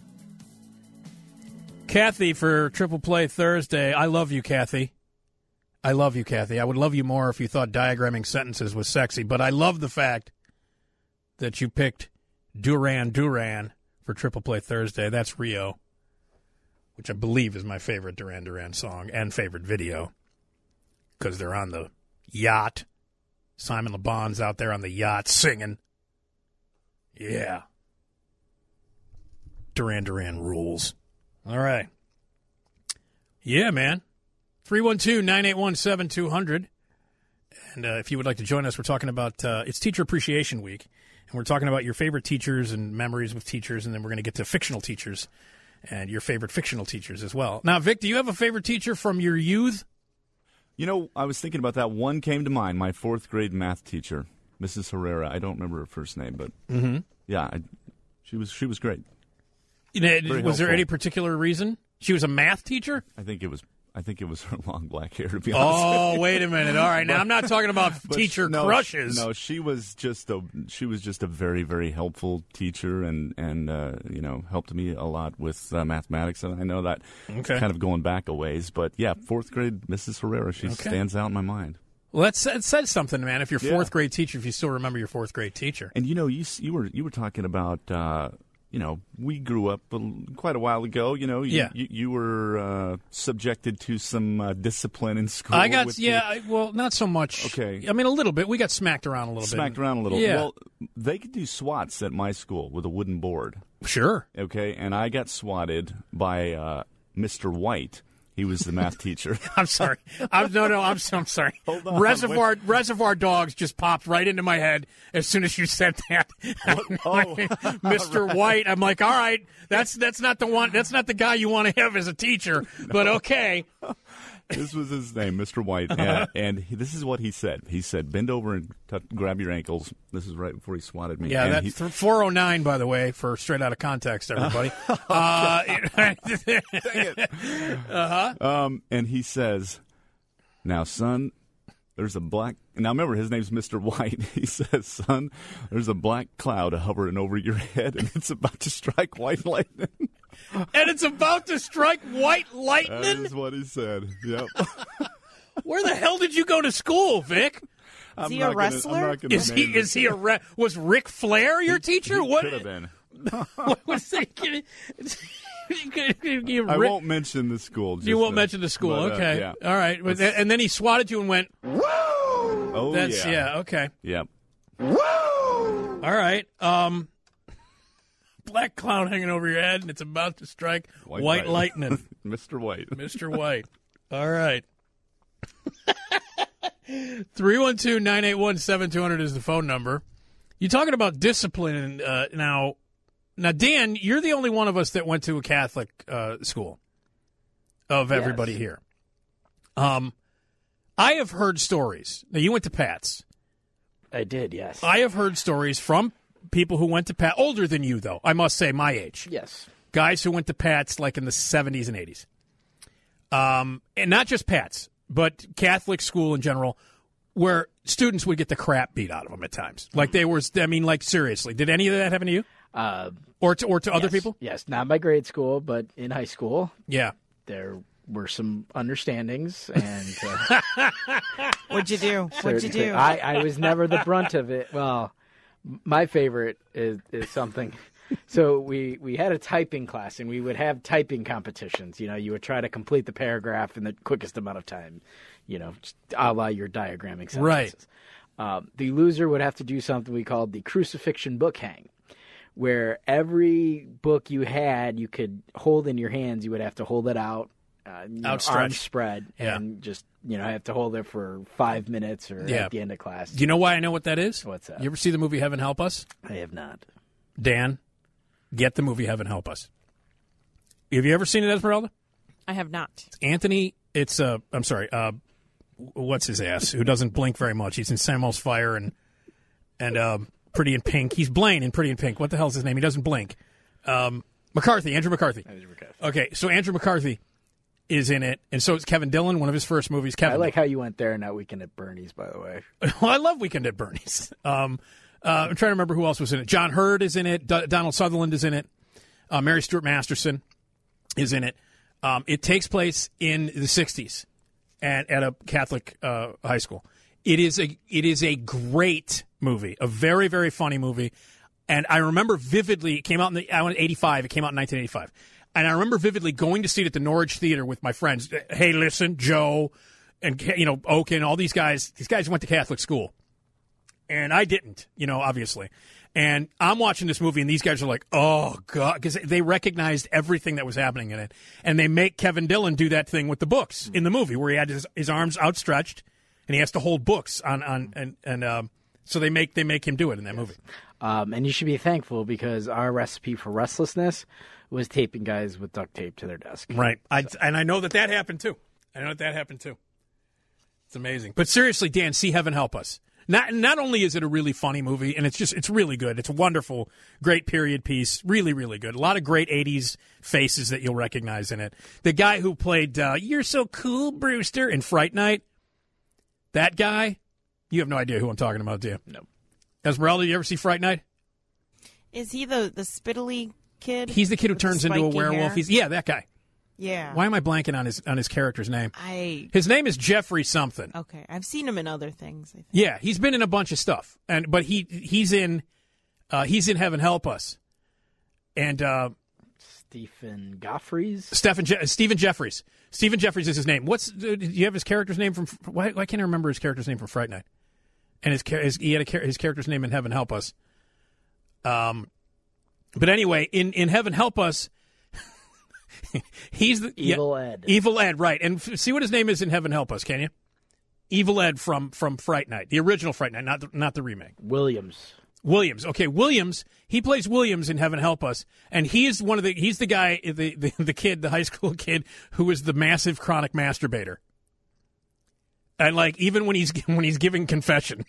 S1: Kathy for Triple Play Thursday. I love you, Kathy. I love you, Kathy. I would love you more if you thought diagramming sentences was sexy, but I love the fact that you picked Duran Duran for Triple Play Thursday. That's Rio, which I believe is my favorite Duran Duran song and favorite video, because they're on the yacht. Simon Le Bon's out there on the yacht singing. Yeah. Duran Duran rules. All right. Yeah, man. 312-981-7200. And if you would like to join us, we're talking about, it's Teacher Appreciation Week. And we're talking about your favorite teachers and memories with teachers. And then we're going to get to fictional teachers and your favorite fictional teachers as well. Now, Vic, do you have a favorite teacher from your youth?
S5: I was thinking about that. One came to mind, my 4th grade math teacher. Mrs. Herrera. I don't remember her first name, but yeah, she was great.
S1: Was there any particular reason? She was a math teacher?
S5: I think it was her long black hair, to be honest.
S1: Oh, wait a minute. All right. Now, I'm not talking about teacher crushes.
S5: No, she was just a very, very helpful teacher and helped me a lot with mathematics. And I know that kind of going back a ways. But, yeah, 4th grade Mrs. Herrera, she stands out in my mind.
S1: Well, it says something, man, if you're 4th grade teacher, if you still remember your 4th grade teacher.
S5: And, you were talking about we grew up quite a while ago. You were subjected to some discipline in school.
S1: Well, not so much.
S5: Okay.
S1: I mean, a little bit. We got smacked around a little bit. Yeah.
S5: Well, they could do swats at my school with a wooden board.
S1: Sure.
S5: Okay, and I got swatted by Mr. White. He was the math teacher.
S1: I'm sorry. I'm sorry.
S5: Hold on.
S1: Reservoir Dogs just popped right into my head as soon as you said that. Mr. White. I'm like, all right, that's not the one. That's not the guy you want to have as a teacher. But okay.
S5: This was his name, Mr. White, and this is what he said. He said, "Bend over and grab your ankles." This is right before he swatted me.
S1: Yeah, that's 409, by the way, for straight out of context, everybody.
S5: Dang it. And he says, "Now, son, there's a black." Now, remember, his name's Mr. White. He says, "Son, there's a black cloud hovering over your head, and it's about to strike white lightning."
S1: And it's about to strike white lightning?
S5: That is what he said. Yep.
S1: Where the hell did you go to school, Vic?
S2: Is he a wrestler?
S1: Was Ric Flair your teacher?
S5: What could have been?
S1: What was he?
S5: I won't mention the school.
S1: You won't mention the school.
S5: But,
S1: okay.
S5: Yeah.
S1: All right. And then he swatted you and went, "Woo!"
S5: Oh,
S1: okay.
S5: Yep.
S1: Woo! All right. Black cloud hanging over your head, and it's about to strike white lightning.
S5: Mr. White.
S1: Mr. White. All right. 312-981-7200 is the phone number. You're talking about discipline now. Now, Dan, you're the only one of us that went to a Catholic school of everybody here. I have heard stories. Now, you went to Pat's.
S3: I did, yes.
S1: I have heard stories from people who went to Pat, older than you, though, I must say, my age.
S3: Yes.
S1: Guys who went to Pat's like in the 70s and 80s. And not just Pat's, but Catholic school in general, where students would get the crap beat out of them at times. Like seriously. Did any of that happen to you? Or to other people?
S3: Yes, not my grade school, but in high school.
S1: Yeah.
S3: There were some understandings, and
S2: What'd you do?
S3: I was never the brunt of it. Well, my favorite is something. So we had a typing class, and we would have typing competitions. You would try to complete the paragraph in the quickest amount of time. Just a la your diagramming sentences.
S1: Right.
S3: The loser would have to do something we called the crucifixion book hang, where every book you had, you could hold in your hands. You would have to hold it out,
S1: outstretched,
S3: arms spread, and just have to hold it for 5 minutes or at the end of class.
S1: Do you know why I know what that is?
S3: What's that?
S1: You ever see the movie Heaven Help Us?
S3: I have not.
S1: Dan, get the movie Heaven Help Us. Have you ever seen it, Esmeralda?
S2: I have not.
S1: Anthony, what's his ass, who doesn't blink very much. He's in Samuel's Fire and Pretty in Pink. He's Blaine in Pretty in Pink. What the hell's his name? He doesn't blink. Andrew McCarthy. Okay, so Andrew McCarthy is in it, and so it's Kevin Dillon, one of his first movies.
S3: I like how you went there and not Weekend at Bernie's, by the way.
S1: Well, I love Weekend at Bernie's. I'm trying to remember who else was in it. John Hurd is in it. Donald Sutherland is in it. Mary Stuart Masterson is in it. It takes place in the 60s at a Catholic high school. It is a great movie, a very, very funny movie. And I remember vividly, it came out in 85. It came out in 1985. And I remember vividly going to see it at the Norwich Theater with my friends. Hey, listen, Joe and, Oaken, all these guys went to Catholic school. And I didn't, obviously. And I'm watching this movie, and these guys are like, oh, God, because they recognized everything that was happening in it. And they make Kevin Dillon do that thing with the books in the movie where he had his arms outstretched, and he has to hold books so they make him do it in that movie.
S3: And you should be thankful because our recipe for restlessness was taping guys with duct tape to their desk.
S1: Right. And I know that happened too. It's amazing. But seriously, Dan, see Heaven Help Us. Not only is it a really funny movie, and it's really good. It's a wonderful, great period piece. Really, really good. A lot of great 80s faces that you'll recognize in it. The guy who played You're So Cool, Brewster in Fright Night, that guy, you have no idea who I'm talking about, do you?
S3: No.
S1: Esmeralda, you ever see Fright Night?
S2: Is he the spittly kid?
S1: He's the kid who turns into a werewolf.
S2: Hair?
S1: That guy.
S2: Yeah.
S1: Why am I blanking on his character's name? His name is Jeffrey something.
S2: Okay, I've seen him in other things. I think.
S1: Yeah, he's been in a bunch of stuff, but he's in Heaven Help Us, and
S3: Stephen Jeffries.
S1: Stephen Jeffries. Stephen Jeffries is his name. Do you have his character's name from? Why can't I remember his character's name from Fright Night? And he had his character's name in Heaven Help Us. But anyway, in Heaven Help Us. He's the
S3: Evil Ed.
S1: Evil Ed, right. And see what his name is in Heaven Help Us, can you? Evil Ed from Fright Night, the original Fright Night, not the remake.
S3: Williams.
S1: Okay, Williams. He plays Williams in Heaven Help Us, and he's the guy, the kid, the high school kid who is the massive chronic masturbator. And like even when he's giving confession.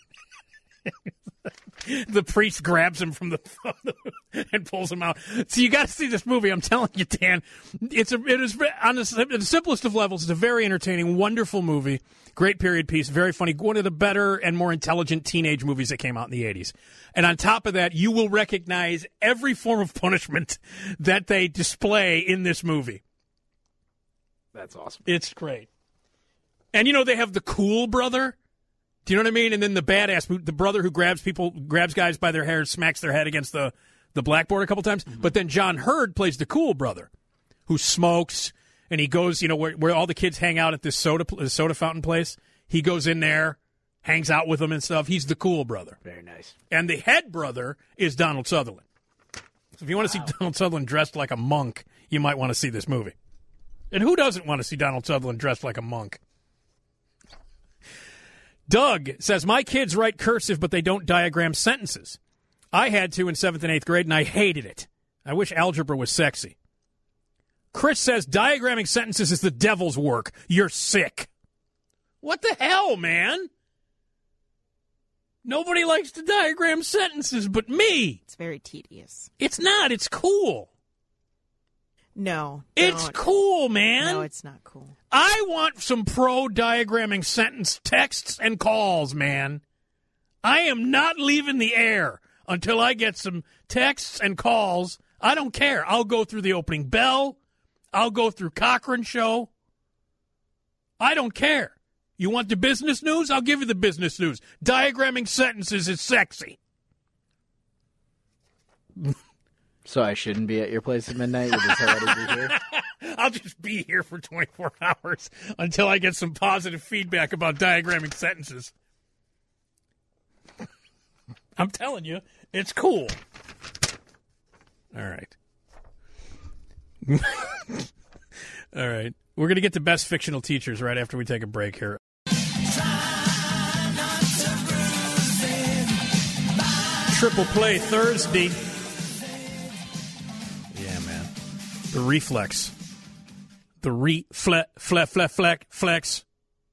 S1: The priest grabs him from the and pulls him out. So you got to see this movie. I'm telling you, Dan. It is on the simplest of levels. It's a very entertaining, wonderful movie. Great period piece. Very funny. One of the better and more intelligent teenage movies that came out in the 80s. And on top of that, you will recognize every form of punishment that they display in this movie.
S3: That's awesome.
S1: It's great. And they have the cool brother. Do you know what I mean? And then the badass, the brother who grabs guys by their hair, smacks their head against the blackboard a couple times. Mm-hmm. But then John Hurd plays the cool brother who smokes, and he goes, where all the kids hang out at this soda fountain place. He goes in there, hangs out with them and stuff. He's the cool brother.
S3: Very nice.
S1: And the head brother is Donald Sutherland. So if you want to see Donald Sutherland dressed like a monk, you might want to see this movie. And who doesn't want to see Donald Sutherland dressed like a monk? Doug says, my kids write cursive, but they don't diagram sentences. I had to in 7th and 8th grade, and I hated it. I wish algebra was sexy. Chris says, diagramming sentences is the devil's work. You're sick. What the hell, man? Nobody likes to diagram sentences but me.
S2: It's very tedious.
S1: It's not. It's cool.
S2: No.
S1: It's cool, man.
S2: No, it's not cool.
S1: I want some pro diagramming sentence texts and calls, man. I am not leaving the air until I get some texts and calls. I don't care. I'll go through the opening bell. I'll go through Cochran Show. I don't care. You want the business news? I'll give you the business news. Diagramming sentences is sexy.
S3: So I shouldn't be at your place at midnight? Would this already be here?
S1: I'll just be here for 24 hours until I get some positive feedback about diagramming sentences. I'm telling you, it's cool. All right. All right. We're going to get to best fictional teachers right after we take a break here. Triple Play Thursday. Yeah, man. The reflex. The flex.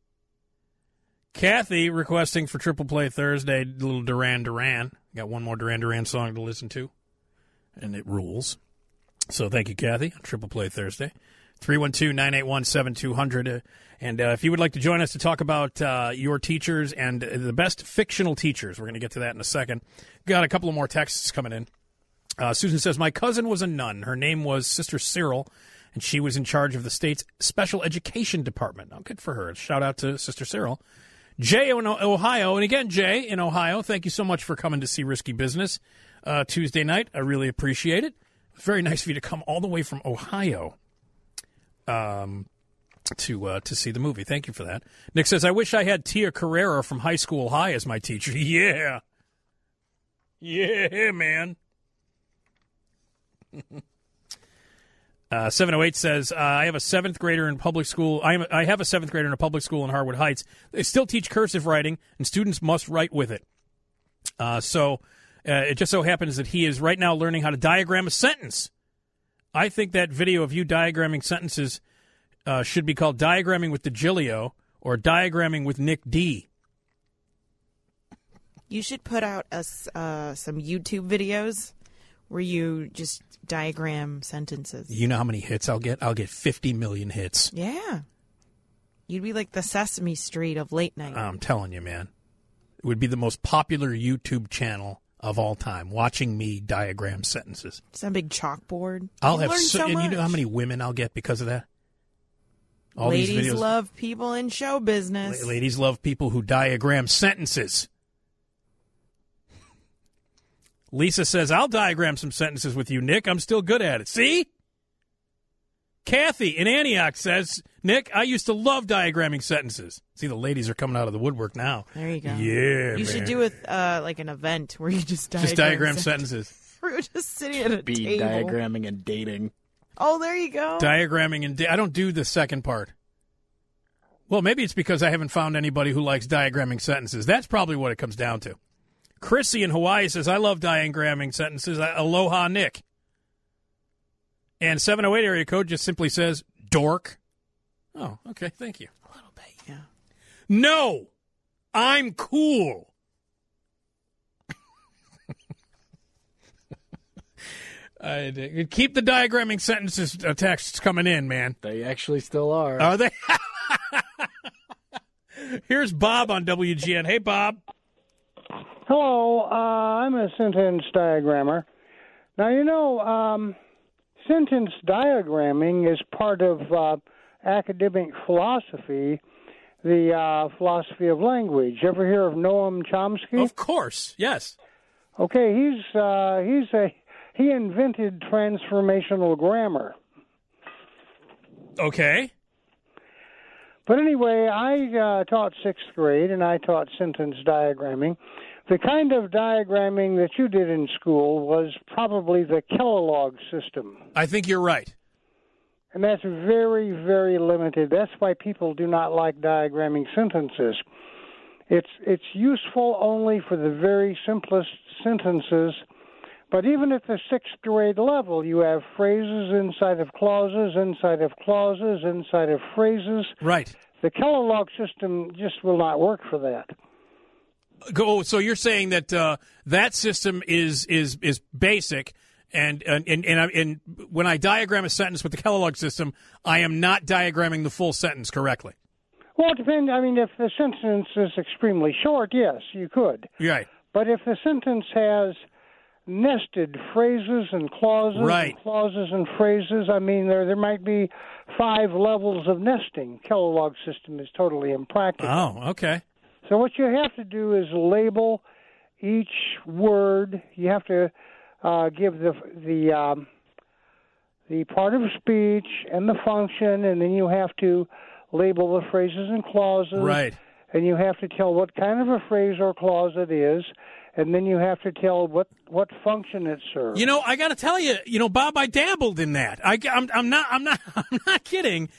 S1: Kathy requesting for Triple Play Thursday, little Duran Duran. Got one more Duran Duran song to listen to, and it rules. So thank you, Kathy. Triple Play Thursday. 312-981-7200. And if you would like to join us to talk about your teachers and the best fictional teachers, we're going to get to that in a second. Got a couple of more texts coming in. Susan says, my cousin was a nun. Her name was Sister Cyril, and she was in charge of the state's special education department. Oh, good for her. Shout out to Sister Cyril. Jay in Ohio, and again, Jay in Ohio, thank you so much for coming to see Risky Business Tuesday night. I really appreciate it. Very nice of you to come all the way from Ohio to see the movie. Thank you for that. Nick says, I wish I had Tia Carrera from High School High as my teacher. Yeah. Yeah, man. 708 says, I have a 7th grader in public school. I have a 7th grader in a public school in Harwood Heights. They still teach cursive writing, and students must write with it. So it just so happens that he is right now learning how to diagram a sentence. I think that video of you diagramming sentences should be called Diagramming with DeGilio or Diagramming with Nick D.
S2: You should put out some YouTube videos where you just diagram sentences.
S1: You know how many hits I'll get? I'll get 50 million hits.
S2: Yeah. You'd be like the Sesame Street of late night.
S1: I'm telling you, man. It would be the most popular YouTube channel of all time, watching me diagram sentences.
S2: It's a big chalkboard.
S1: I'll have
S2: so
S1: and
S2: much.
S1: you know how many women I'll get because of that? All
S2: Ladies
S1: these videos.
S2: love people in show business.
S1: Ladies love people who diagram sentences. Lisa says, I'll diagram some sentences with you, Nick. I'm still good at it. See? Kathy in Antioch says, Nick, I used to love diagramming sentences. See, the ladies are coming out of the woodwork now.
S2: There you go.
S1: Yeah,
S2: You should do like an event where you just
S1: diagram sentences.
S2: We're just sitting at a table.
S3: Diagramming and dating.
S2: Oh, there you go.
S1: Diagramming and I don't do the second part. Well, maybe it's because I haven't found anybody who likes diagramming sentences. That's probably what it comes down to. Chrissy in Hawaii says, I love diagramming sentences. Aloha, Nick. And 708 area code just simply says, dork. Oh, okay, thank you.
S2: A little bit, yeah.
S1: No, I'm cool. Keep the diagramming sentences texts coming in, man.
S3: They actually still are.
S1: Are they? Here's Bob on WGN. Hey, Bob.
S6: Hello, I'm a sentence diagrammer. Now, you know, sentence diagramming is part of academic philosophy, the philosophy of language. Ever hear of Noam Chomsky?
S1: Of course, yes.
S6: Okay, he invented transformational grammar.
S1: Okay.
S6: But anyway, I taught sixth grade, and I taught sentence diagramming. The kind of diagramming that you did in school was probably the Kellogg system.
S1: I think you're right.
S6: And that's very, very limited. That's why people do not like diagramming sentences. It's useful only for the very simplest sentences. But even at the sixth grade level, you have phrases inside of clauses, inside of clauses, inside of phrases.
S1: Right.
S6: The Kellogg system just will not work for that.
S1: So you're saying that that system is basic, and when I diagram a sentence with the Kellogg system, I am not diagramming the full sentence correctly.
S6: Well, it depends. I mean, if the sentence is extremely short, yes, you could.
S1: Right.
S6: But if the sentence has nested phrases and clauses,
S1: right,
S6: and clauses and phrases, I mean, there might be 5 levels of nesting. Kellogg system is totally impractical.
S1: Oh, okay.
S6: So what you have to do is label each word. You have to give the part of speech and the function, and then you have to label the phrases and clauses.
S1: Right.
S6: And you have to tell what kind of a phrase or clause it is, and then you have to tell what function it serves.
S1: You know, I got to tell you, Bob, I dabbled in that. I'm not kidding.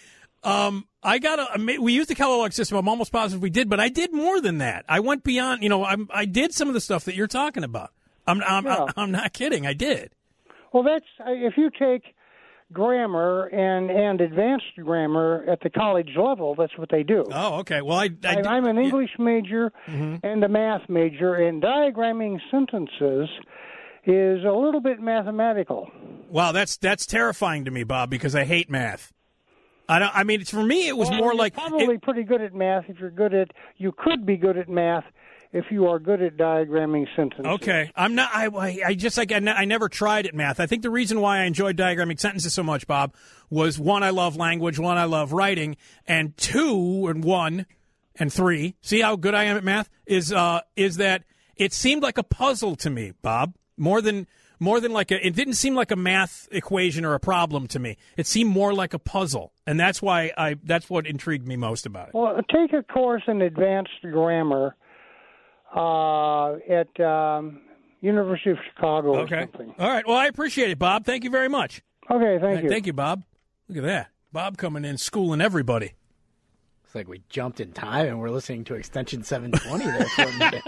S1: We used the Kellogg system. I'm almost positive we did, but I did more than that. I went beyond. I did some of the stuff that you're talking about. I'm not kidding. I did.
S6: Well, that's if you take grammar and advanced grammar at the college level, that's what they do.
S1: Oh, okay. Well,
S6: I'm an English major and a math major, and diagramming sentences is a little bit mathematical.
S1: Wow, that's terrifying to me, Bob, because I hate math. For me, it was more like
S6: probably pretty good at math. You could be good at math if you are good at diagramming sentences.
S1: Okay, I'm not. I never tried at math. I think the reason why I enjoyed diagramming sentences so much, Bob, was 1, I love language, 1, I love writing, and 2 and 1 and 3. See how good I am at math? Is that it seemed like a puzzle to me, Bob, more than like it didn't seem like a math equation or a problem to me. It seemed more like a puzzle, and that's what intrigued me most about it.
S6: Well, take a course in advanced grammar at University of Chicago or something.
S1: All right. Well, I appreciate it, Bob. Thank you very much.
S6: Okay, thank you.
S1: Thank you, Bob. Look at that. Bob coming in, schooling everybody.
S3: It's like we jumped in time and we're listening to Extension 720 there for a minute.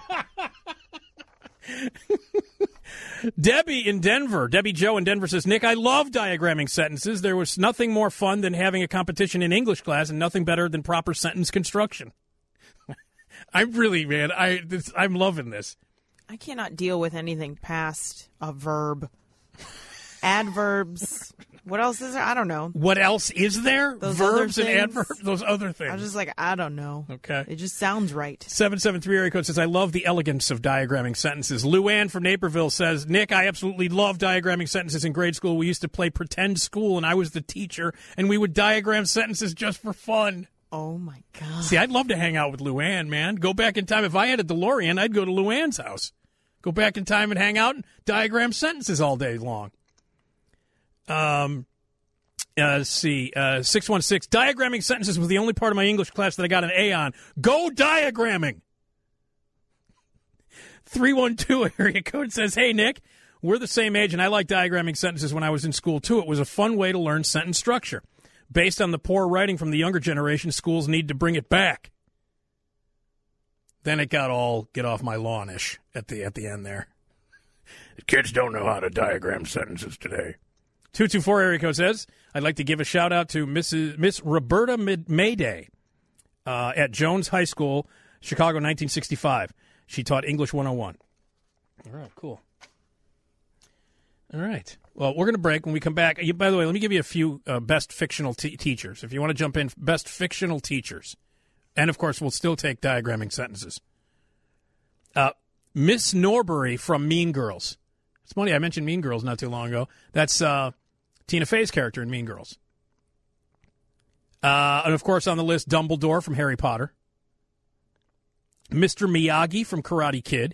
S1: Debbie Joe in Denver says, Nick, I love diagramming sentences. There was nothing more fun than having a competition in English class and nothing better than proper sentence construction. I'm really, man, I'm loving this.
S2: I cannot deal with anything past a verb. Adverbs. What else is there? I don't know.
S1: What else is there?
S2: Those
S1: Verbs
S2: other
S1: and
S2: things?
S1: adverbs, those other things.
S2: I'm just like, I don't know.
S1: Okay.
S2: It just sounds right.
S1: 773 area code says, I love the elegance of diagramming sentences. Luann from Naperville says, Nick, I absolutely love diagramming sentences in grade school. We used to play pretend school, and I was the teacher, and we would diagram sentences just for fun.
S2: Oh, my God.
S1: See, I'd love to hang out with Luann, man. Go back in time. If I had a DeLorean, I'd go to Luann's house. Go back in time and hang out and diagram sentences all day long. Let's see. 616. Diagramming sentences was the only part of my English class that I got an A on. Go diagramming! 312 area code says, hey, Nick, we're the same age, and I liked diagramming sentences when I was in school, too. It was a fun way to learn sentence structure. Based on the poor writing from the younger generation, schools need to bring it back. Then it got all get off my lawn-ish at the end there. Kids don't know how to diagram sentences today. 224 area code says, I'd like to give a shout-out to Miss Roberta Mayday at Jones High School, Chicago, 1965. She taught English 101. All right, cool. All right. Well, we're going to break. When we come back, by the way, let me give you a few best fictional teachers. If you want to jump in, best fictional teachers. And, of course, we'll still take diagramming sentences. Miss Norbury from Mean Girls. It's funny, I mentioned Mean Girls not too long ago. That's Tina Fey's character in Mean Girls. And, of course, on the list, Dumbledore from Harry Potter. Mr. Miyagi from Karate Kid.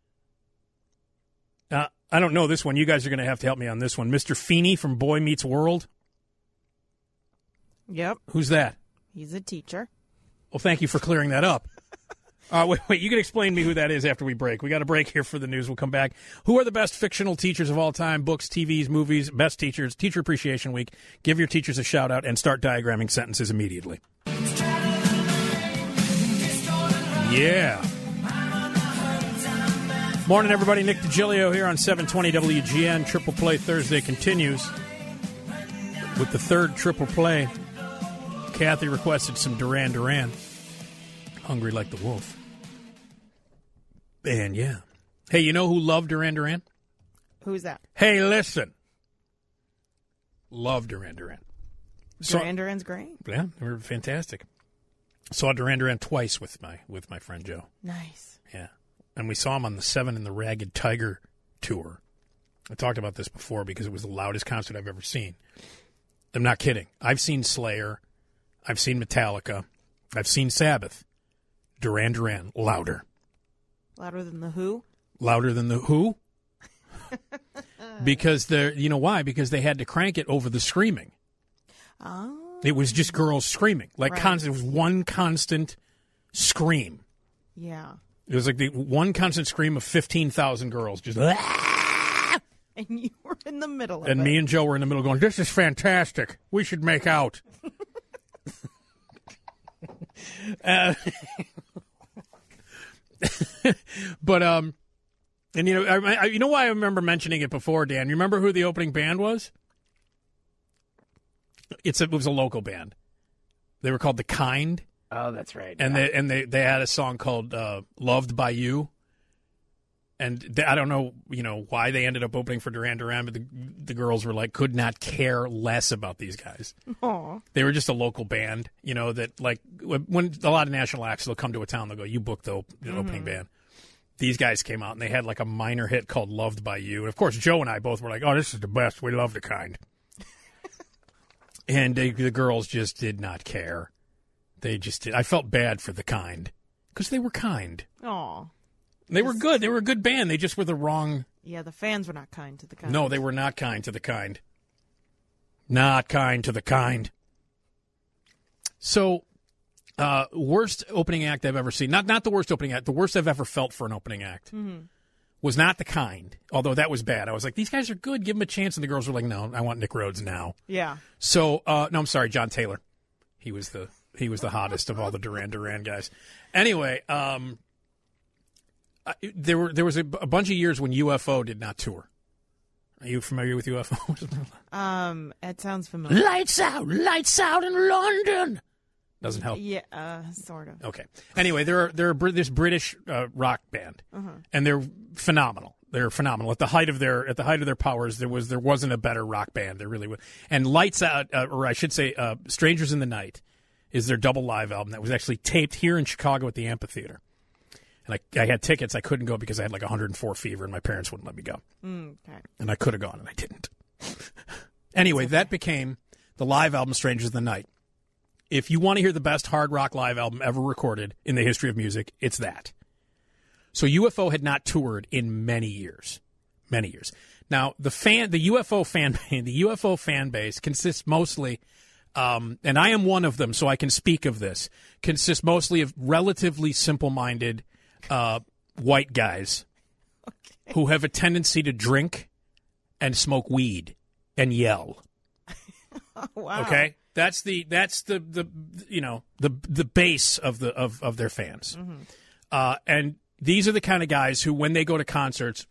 S1: I don't know this one. You guys are going to have to help me on this one. Mr. Feeney from Boy Meets World.
S2: Yep.
S1: Who's that?
S2: He's a teacher.
S1: Well, thank you for clearing that up. Wait. You can explain to me who that is after we break. We got a break here for the news. We'll come back. Who are the best fictional teachers of all time? Books, TVs, movies, best teachers, Teacher Appreciation Week. Give your teachers a shout-out and start diagramming sentences immediately. Yeah. Morning, everybody. Nick DiGilio here on 720 WGN. Triple Play Thursday continues with the third Triple Play. Kathy requested some Duran Duran. Hungry Like the Wolf. And, yeah. Hey, you know who loved Duran Duran?
S2: Who's that?
S1: Hey, listen. Love Duran Duran.
S2: Duran Duran's great.
S1: Yeah, they were fantastic. Saw Duran Duran twice with my friend Joe.
S2: Nice.
S1: Yeah. And we saw him on the Seven and the Ragged Tiger tour. I talked about this before because it was the loudest concert I've ever seen. I'm not kidding. I've seen Slayer. I've seen Metallica. I've seen Sabbath. Duran Duran, louder.
S2: Louder than the Who?
S1: Louder than the Who? Because you know why? Because they had to crank it over the screaming.
S2: Oh.
S1: It was just girls screaming. Like
S2: right.
S1: It was one constant scream.
S2: Yeah.
S1: It was like the one constant scream of 15,000 girls. Just
S2: and you were in the middle of it.
S1: And me and Joe were in the middle going, this is fantastic. We should make out. But, and you know, you know why I remember mentioning it before, Dan? You remember who the opening band was? It was a local band. They were called The Kind.
S3: Oh, that's right.
S1: And
S3: yeah.
S1: they had a song called "Loved by You," and I don't know, why they ended up opening for Duran Duran, but the girls were like, could not care less about these guys.
S2: Aww.
S1: They were just a local band, that like when a lot of national acts they'll come to a town, they'll go, "You book the opening band." These guys came out and they had like a minor hit called "Loved by You," and of course Joe and I both were like, "Oh, this is the best. We love The Kind." And the girls just did not care. They just did. I felt bad for The Kind because they were kind.
S2: Aw.
S1: They were good. They were a good band. They just were the wrong.
S2: Yeah, the fans were not kind to The Kind.
S1: No, they were not kind to The Kind. Not kind to The Kind. So, worst opening act I've ever seen. Not the worst opening act. The worst I've ever felt for an opening act was not The Kind. Although that was bad. I was like, these guys are good. Give them a chance. And the girls were like, no, I want Nick Rhodes now.
S2: Yeah.
S1: So, no, I'm sorry, John Taylor. He was the hottest of all the Duran Duran guys. Anyway, there was a bunch of years when UFO did not tour. Are you familiar with UFO?
S2: It sounds familiar.
S1: Lights out in London. Doesn't help.
S2: Yeah, sort of.
S1: Okay. Anyway, they're this British rock band, and they're phenomenal. They're phenomenal. At the height of their powers, there wasn't a better rock band. There really was. And Lights Out, or I should say, Strangers in the Night, is their double live album that was actually taped here in Chicago at the amphitheater. And I had tickets. I couldn't go because I had like 104 fever, and my parents wouldn't let me go.
S2: Okay.
S1: And I could have gone, and I didn't. Anyway, that became the live album Strangers in the Night. If you want to hear the best hard rock live album ever recorded in the history of music, it's that. So UFO had not toured in many years. Many years. Now, the UFO fan base consists mostly, and I am one of them, so I can speak of this, consists mostly of relatively simple-minded white guys who have a tendency to drink and smoke weed and yell.
S2: Wow.
S1: Okay? That's the base of their fans. And these are the kind of guys who, when they go to concerts,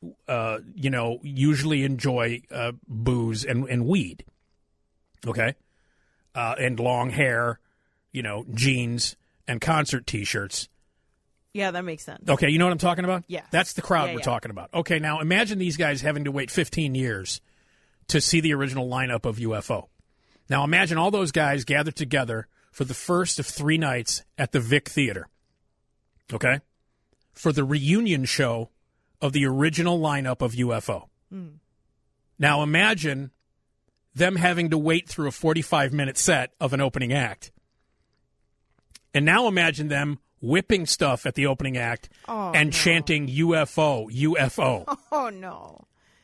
S1: usually enjoy booze and weed. Okay? And long hair, jeans and concert T-shirts.
S2: Yeah, that makes sense.
S1: Okay, you know what I'm talking about?
S2: Yeah.
S1: That's the crowd we're talking about. Okay, now imagine these guys having to wait 15 years to see the original lineup of UFO. Now imagine all those guys gathered together for the first of 3 nights at the Vic Theater. Okay? For the reunion show of the original lineup of UFO. Now imagine them having to wait through a 45-minute set of an opening act. And now imagine them whipping stuff at the opening act chanting UFO, UFO.
S2: Oh, no.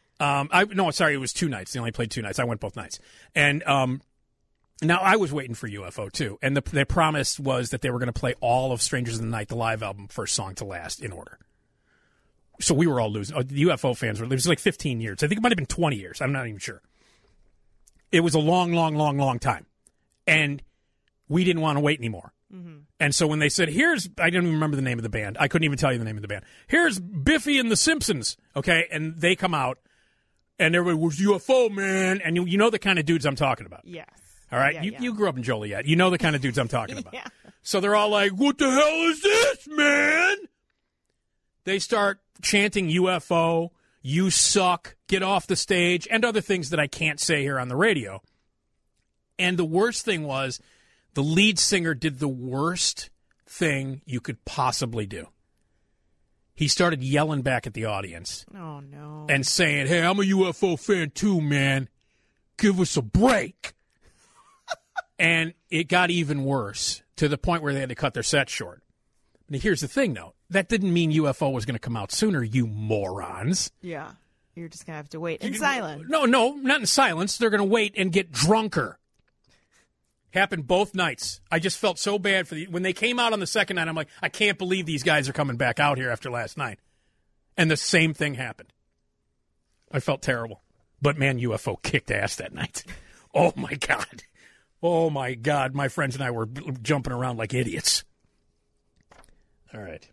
S1: It was 2 nights. They only played 2 nights. I went both nights. And now I was waiting for UFO, too. And their promise was that they were going to play all of Strangers in the Night, the live album, first song to last, in order. So we were all losing. The UFO fans it was like 15 years. I think it might have been 20 years. I'm not even sure. It was a long, long, long, long time. And we didn't want to wait anymore. And so when they said, I don't even remember the name of the band. I couldn't even tell you the name of the band. Here's Biffy and the Simpsons, okay? And they come out, and everybody was UFO, man. And you know the kind of dudes I'm talking about.
S2: Yes.
S1: All right?
S2: Yeah,
S1: You grew up in Joliet. You know the kind of dudes I'm talking about.
S2: Yeah.
S1: So they're all like, what the hell is this, man? They start chanting UFO, you suck, get off the stage, and other things that I can't say here on the radio. And the worst thing was, the lead singer did the worst thing you could possibly do. He started yelling back at the audience.
S2: Oh, no.
S1: And saying, hey, I'm a UFO fan too, man. Give us a break. And it got even worse, to the point where they had to cut their set short. Now, here's the thing, though. That didn't mean UFO was going to come out sooner, you morons.
S2: Yeah. You're just going to have to wait in silence.
S1: No, not in silence. They're going to wait and get drunker. Happened both nights. I just felt so bad when they came out on the second night. I'm like, I can't believe these guys are coming back out here after last night. And the same thing happened. I felt terrible. But man, UFO kicked ass that night. Oh my God. Oh my God. My friends and I were jumping around like idiots. All right.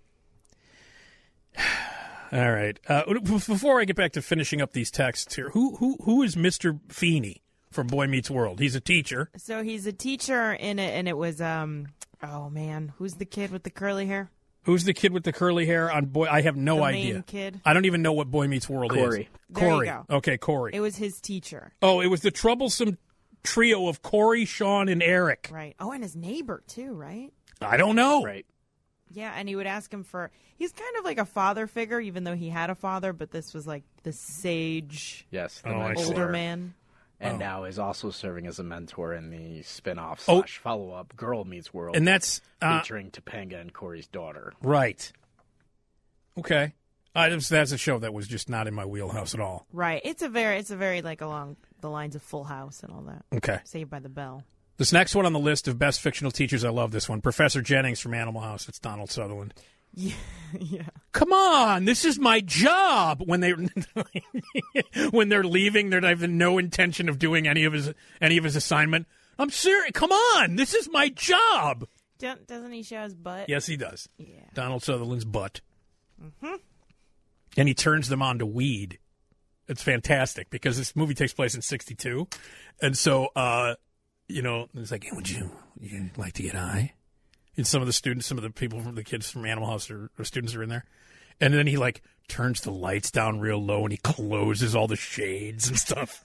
S1: All right. Before I get back to finishing up these texts here, who is Mr. Feeney from Boy Meets World? He's a teacher.
S2: So he's a teacher in it, and it was, oh man, who's the kid with the curly hair?
S1: Who's the kid with the curly hair on Boy? I have no idea.
S2: The main kid.
S1: I don't even know what Boy Meets World
S3: Corey.
S1: is.
S2: There
S1: Corey.
S2: you go.
S1: Okay, Corey.
S2: It was his teacher.
S1: Oh, it was the troublesome trio of Corey, Sean, and Eric.
S2: Right. Oh, and his neighbor, too, right?
S1: I don't know.
S3: Right.
S2: Yeah, and he would ask him he's kind of like a father figure, even though he had a father, but this was like the sage,
S3: Yes.
S2: older man.
S3: And now is also serving as a mentor in the spin-off / follow-up Girl Meets World.
S1: And that's
S3: featuring Topanga and Corey's daughter.
S1: Right. Okay. That's a show that was just not in my wheelhouse at all.
S2: Right. It's a very like along the lines of Full House and all that.
S1: Okay.
S2: Saved by the Bell.
S1: This next one on the list of best fictional teachers, I love this one. Professor Jennings from Animal House. It's Donald Sutherland.
S2: Yeah.
S1: Come on, this is my job. When they're leaving, they have no intention of doing any of his assignment. I'm serious. Come on, this is my job.
S2: Doesn't he show his butt?
S1: Yes, he does.
S2: Yeah.
S1: Donald Sutherland's butt. Mm-hmm. And he turns them on to weed. It's fantastic because this movie takes place in '62, and so it's like, hey, would you like to get high? And some of the people from the kids from Animal House or students are in there. And then he like turns the lights down real low and he closes all the shades and stuff.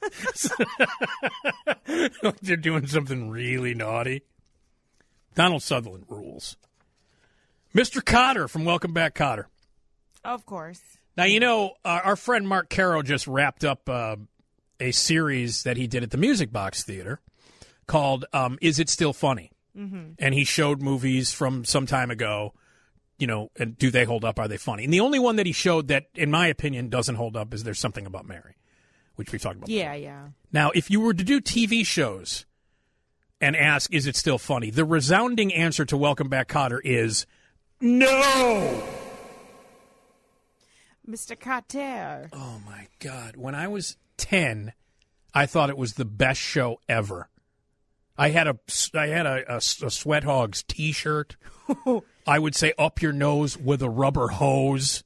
S1: Like they're doing something really naughty. Donald Sutherland rules. Mr. Cotter from Welcome Back, Cotter.
S2: Of course.
S1: Now, you know, our friend Mark Caro just wrapped up a series that he did at the Music Box Theater called Is It Still Funny? Mm-hmm. And he showed movies from some time ago. You know, and do they hold up? Are they funny? And the only one that he showed that, in my opinion, doesn't hold up is There's Something About Mary, which we've talked about before.
S2: Yeah.
S1: Now, if you were to do TV shows and ask, is it still funny? The resounding answer to Welcome Back, Cotter is no!
S2: Mr. Cotter.
S1: Oh, my God. When I was 10, I thought it was the best show ever. I had a Sweat Hogs T-shirt. I would say up your nose with a rubber hose.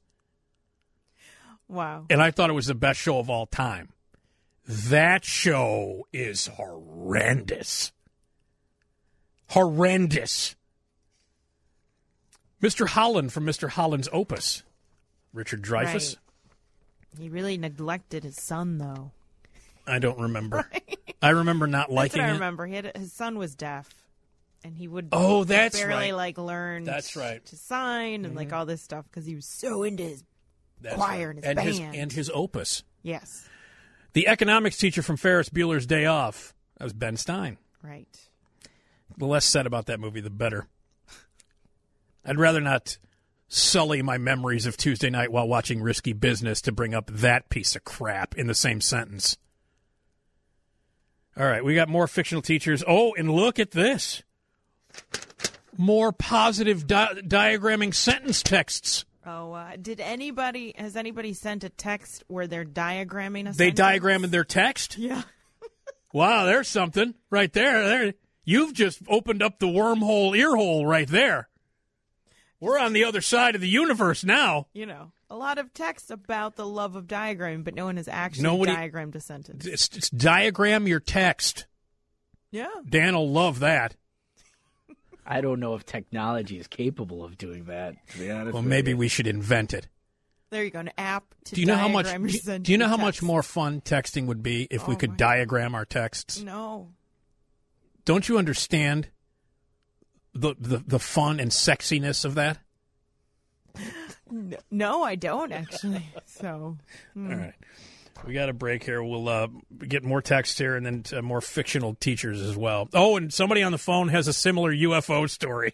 S2: Wow.
S1: And I thought it was the best show of all time. That show is horrendous. Horrendous. Mr. Holland from Mr. Holland's Opus. Richard Dreyfuss.
S2: Right. He really neglected his son, though.
S1: I don't remember. I remember not liking
S2: That's what I
S1: it.
S2: remember. His son was deaf. And he would
S1: that's
S2: barely
S1: right.
S2: Learn
S1: That's right.
S2: to sign and all this stuff because he was so into his
S1: That's
S2: choir
S1: right.
S2: and his band.
S1: And his opus.
S2: Yes.
S1: The economics teacher from Ferris Bueller's Day Off. That was Ben Stein.
S2: Right.
S1: The less said about that movie, the better. I'd rather not sully my memories of Tuesday night while watching Risky Business to bring up that piece of crap in the same sentence. All right, we got more fictional teachers. Oh, and look at this. More positive diagramming sentence texts.
S2: Oh, has anybody sent a text where they're diagramming a
S1: They
S2: sentence?
S1: diagrammed their text?
S2: Yeah.
S1: Wow, there's something right there. You've just opened up the wormhole earhole right there. We're on the other side of the universe now.
S2: You know, a lot of text about the love of diagramming, but no one has actually diagrammed a sentence.
S1: It's diagram your text.
S2: Yeah.
S1: Dan will love that.
S3: I don't know if technology is capable of doing that, to be honest.
S1: Well, maybe we should invent it.
S2: There you go, an app to
S1: do you know how much?
S2: diagram your sentence.
S1: Do you know how much more fun texting would be if we could diagram our texts?
S2: No.
S1: Don't you understand the fun and sexiness of that?
S2: No, I don't actually. So,
S1: All right. We got a break here. We'll get more text here and then more fictional teachers as well. Oh, and somebody on the phone has a similar UFO story.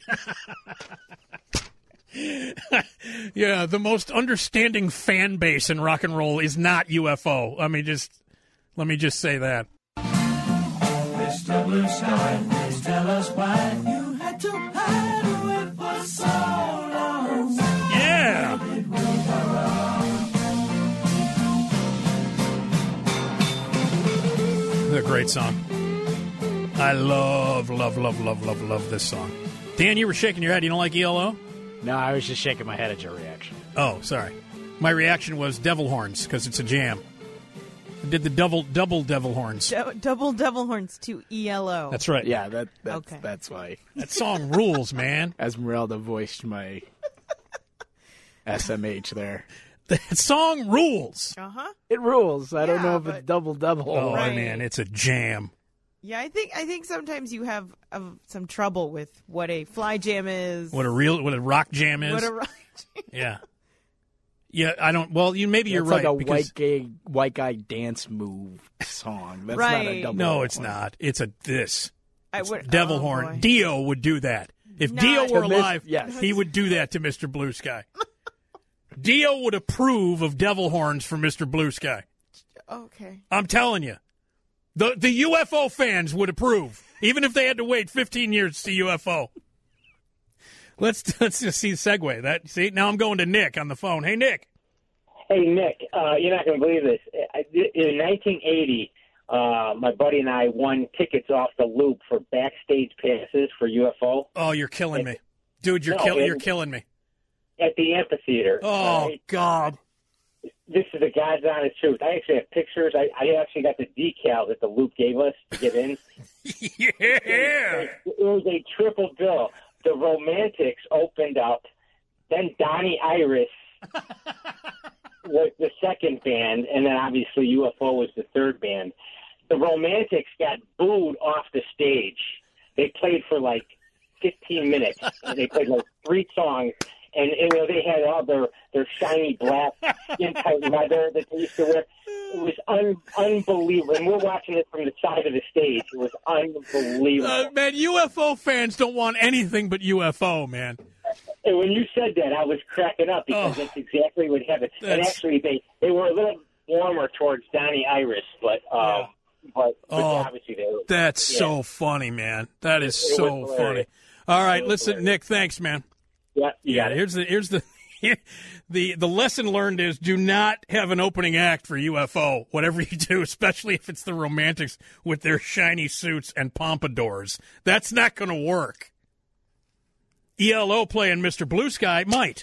S1: Yeah, the most understanding fan base in rock and roll is not UFO. Let me just say that.
S7: Mr. Blue Sky, please tell us why you had to hide away for so long.
S1: Yeah. A great song. I love this song. Dan, you were shaking your head. You don't like ELO?
S3: No, I was just shaking my head at your reaction.
S1: Oh, sorry. My reaction was devil horns because it's a jam. I did the double devil horns.
S2: Double devil horns to ELO.
S1: That's right.
S3: Yeah,
S2: Okay.
S3: that's why.
S1: That song rules, man.
S3: Esmeralda voiced my SMH there.
S1: That song rules.
S2: Uh-huh.
S3: It rules. I don't
S2: Yeah,
S3: know if
S2: but-
S3: it's double.
S1: Oh,
S2: Right.
S1: man, it's a jam.
S2: Yeah, I think sometimes you have some trouble with what a fly jam is.
S1: What a rock jam is.
S2: What a rock jam.
S1: Yeah. Yeah, I don't. Well, you're
S3: It's
S1: right.
S3: like a
S1: because,
S3: white guy dance move song. That's not
S2: Right.
S3: a double.
S1: No, it's
S3: horn.
S1: not. It's a this.
S2: I
S1: It's
S2: would-
S1: devil
S2: oh,
S1: horn.
S2: boy.
S1: Dio would do that. If
S2: Not-
S1: Dio were
S3: To Miss-
S1: alive,
S3: yes.
S1: he would do that to Mr. Blue Sky. Dio would approve of devil horns for Mr. Blue Sky.
S2: Okay.
S1: I'm telling you. The UFO fans would approve, even if they had to wait 15 years to see UFO. Let's just see the segue. See, now I'm going to Nick on the phone. Hey, Nick.
S8: Hey, Nick, you're not going to believe this. In 1980, my buddy and I won tickets off the Loop for backstage passes for UFO
S1: Oh, you're killing me. Dude, you're killing me.
S8: at the amphitheater.
S1: Oh, God.
S8: This is the God's honest truth. I actually have pictures. I actually got the decal that the Loop gave us to get in.
S1: Yeah.
S8: It was a triple bill. the Romantics opened up. Then Donnie Iris was the second band, and then obviously UFO was the third band. The Romantics got booed off the stage. They played for like 15 minutes. And they played like 3 songs, and they had all their shiny black skin-tight leather that they used to wear. It was unbelievable. And we're watching it from the side of the stage. It was unbelievable.
S1: Man, UFO fans don't want anything but UFO, man.
S8: And when you said that, I was cracking up because that's exactly what happened. And actually, they were a little warmer towards Donnie Iris, but obviously they were.
S1: That's so funny, man. That is so funny. All right, listen, Nick, thanks, man.
S8: Yeah.
S1: Here's the the lesson learned is do not have an opening act for UFO, whatever you do, especially if it's the Romantics with their shiny suits and pompadours. That's not going to work. ELO playing Mr. Blue Sky might.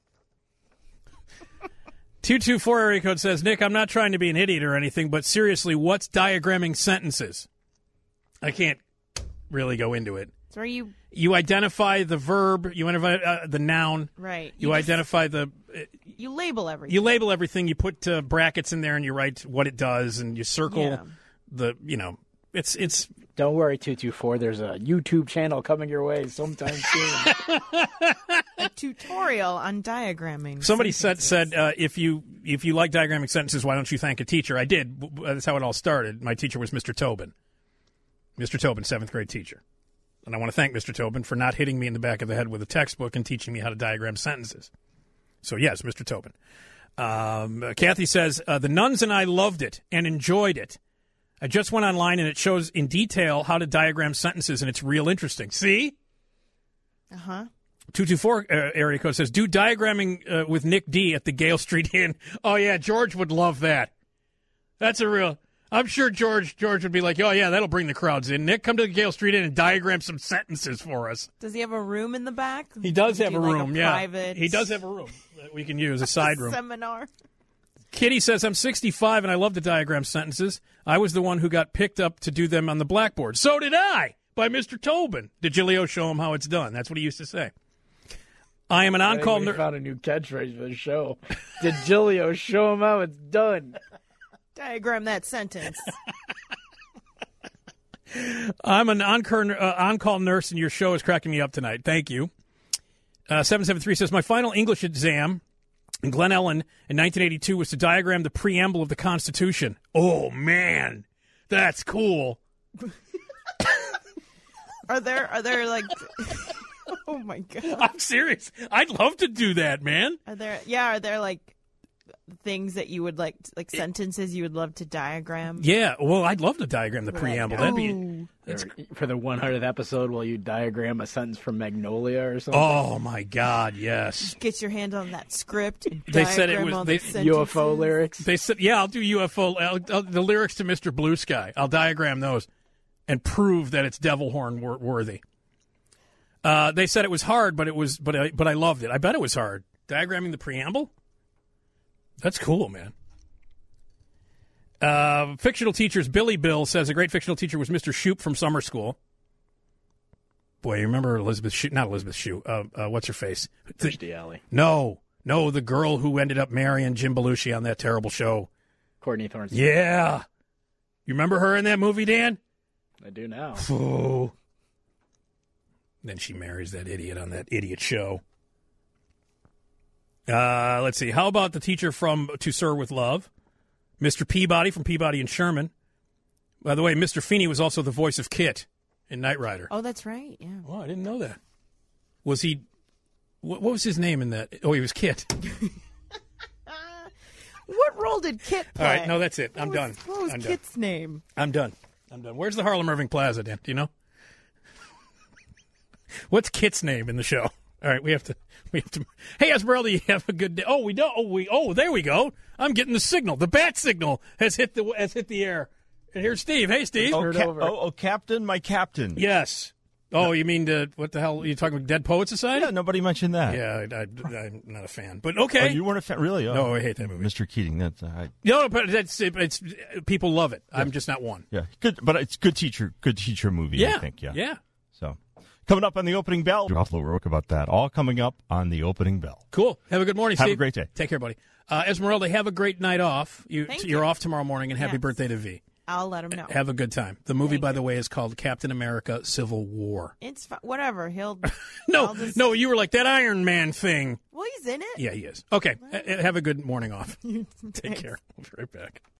S1: 224 area code says, Nick, I'm not trying to be an idiot or anything, but seriously, what's diagramming sentences? I can't really go into it.
S2: So are you
S1: identify the verb, you identify the noun.
S2: Right.
S1: You identify the...
S2: you label everything.
S1: You label everything. You put brackets in there and you write what it does and you circle the, it's...
S3: Don't worry, 224. There's a YouTube channel coming your way sometime soon.
S2: A tutorial on diagramming.
S1: Somebody said if you like diagramming sentences, why don't you thank a teacher? I did. That's how it all started. My teacher was Mr. Tobin. Mr. Tobin, 7th grade teacher. And I want to thank Mr. Tobin for not hitting me in the back of the head with a textbook and teaching me how to diagram sentences. So, yes, Mr. Tobin. Kathy says, the nuns and I loved it and enjoyed it. I just went online, and it shows in detail how to diagram sentences, and it's real interesting. See?
S2: Uh-huh.
S1: 224 area code says, do diagramming with Nick D at the Gale Street Inn. Oh, yeah, George would love that. That's a real... I'm sure George would be like, oh, yeah, that'll bring the crowds in. Nick, come to the Gale Street Inn and diagram some sentences for us.
S2: Does he have a room in the back?
S1: He does have a room, yeah.
S2: Private...
S1: He does have a room that we can use, a side room.
S2: Seminar.
S1: Kitty says, I'm 65 and I love to diagram sentences. I was the one who got picked up to do them on the blackboard. So did I, by Mr. Tobin. Did Gilio show him how it's done? That's what he used to say. I am an on-call nurse.
S3: Found a new catchphrase for the show. Did Gilio show him how it's done?
S2: Diagram that sentence.
S1: I'm an on-call nurse, and your show is cracking me up tonight. Thank you. 773 says, my final English exam in Glen Ellen in 1982 was to diagram the preamble of the Constitution. Oh, man. That's cool.
S2: Are there like... Oh, my God.
S1: I'm serious. I'd love to do that, man.
S2: Are there like things that you would like sentences you would love to diagram?
S1: Yeah, well, I'd love to diagram the preamble. That'd be
S3: for the 100th episode. Will you diagram a sentence from Magnolia or something?
S1: Oh my God, yes!
S2: Get your hand on that script. And
S1: they said it was
S3: UFO lyrics.
S1: They said, "Yeah, I'll do UFO. The lyrics to Mr. Blue Sky. I'll diagram those and prove that it's devil horn worthy." They said it was hard, but I loved it. I bet it was hard diagramming the preamble. That's cool, man. Fictional teachers, Billy Bill says a great fictional teacher was Mr. Shoup from summer school. Boy, you remember Elizabeth Shoup? Not Elizabeth Shoup. What's her face?
S3: Kirstie Alley.
S1: No, the girl who ended up marrying Jim Belushi on that terrible show.
S3: Courtney Thornton.
S1: Yeah. You remember her in that movie, Dan?
S3: I do now.
S1: Oh. Then she marries that idiot on that idiot show. Let's see. How about the teacher from To Sir with Love? Mr. Peabody from Peabody and Sherman. By the way, Mr. Feeney was also the voice of Kit in Knight Rider.
S2: Oh, that's right, yeah.
S1: Oh, I didn't know that. Was he... What was his name in that? Oh, he was Kit.
S2: What role did Kit play?
S1: All right, no, that's it. I'm done.
S2: What was Kit's name?
S1: I'm done. Where's the Harlem Irving Plaza, Dan? Do you know? What's Kit's name in the show? All right, we have to. Hey, Esmeralda, you have a good day. Oh, we don't. There we go. I'm getting the signal. The bat signal has hit the air. And here's Steve. Hey, Steve.
S9: Captain, my captain.
S1: Yes. Oh, you mean what the hell? Are you talking about Dead Poets Society?
S9: Yeah, nobody mentioned that.
S1: Yeah, I'm not a fan. But okay.
S9: Oh, you weren't a fan, really? Oh.
S1: No, I hate that movie.
S9: Mr. Keating. That's
S1: no, but it's people love it. Yeah. I'm just not one.
S9: Yeah, good, but it's good teacher movie.
S1: Yeah,
S9: I think. Yeah.
S1: Yeah.
S9: So, Coming up on the opening bell. Buffalo Rourke about that. All coming up on the opening bell.
S1: Cool. Have a good morning, Steve.
S9: Have a great day.
S1: Take care, buddy. Esmeralda, have a great night off. You're off tomorrow morning, and happy birthday to V.
S2: I'll let him know.
S1: Have a good time. The movie, by the way, is called Captain America: Civil War.
S2: It's whatever. He'll.
S1: No, you were like that Iron Man thing.
S2: Well, he's in it.
S1: Yeah, he is. Okay, have a good morning off. Take care. We'll be right back.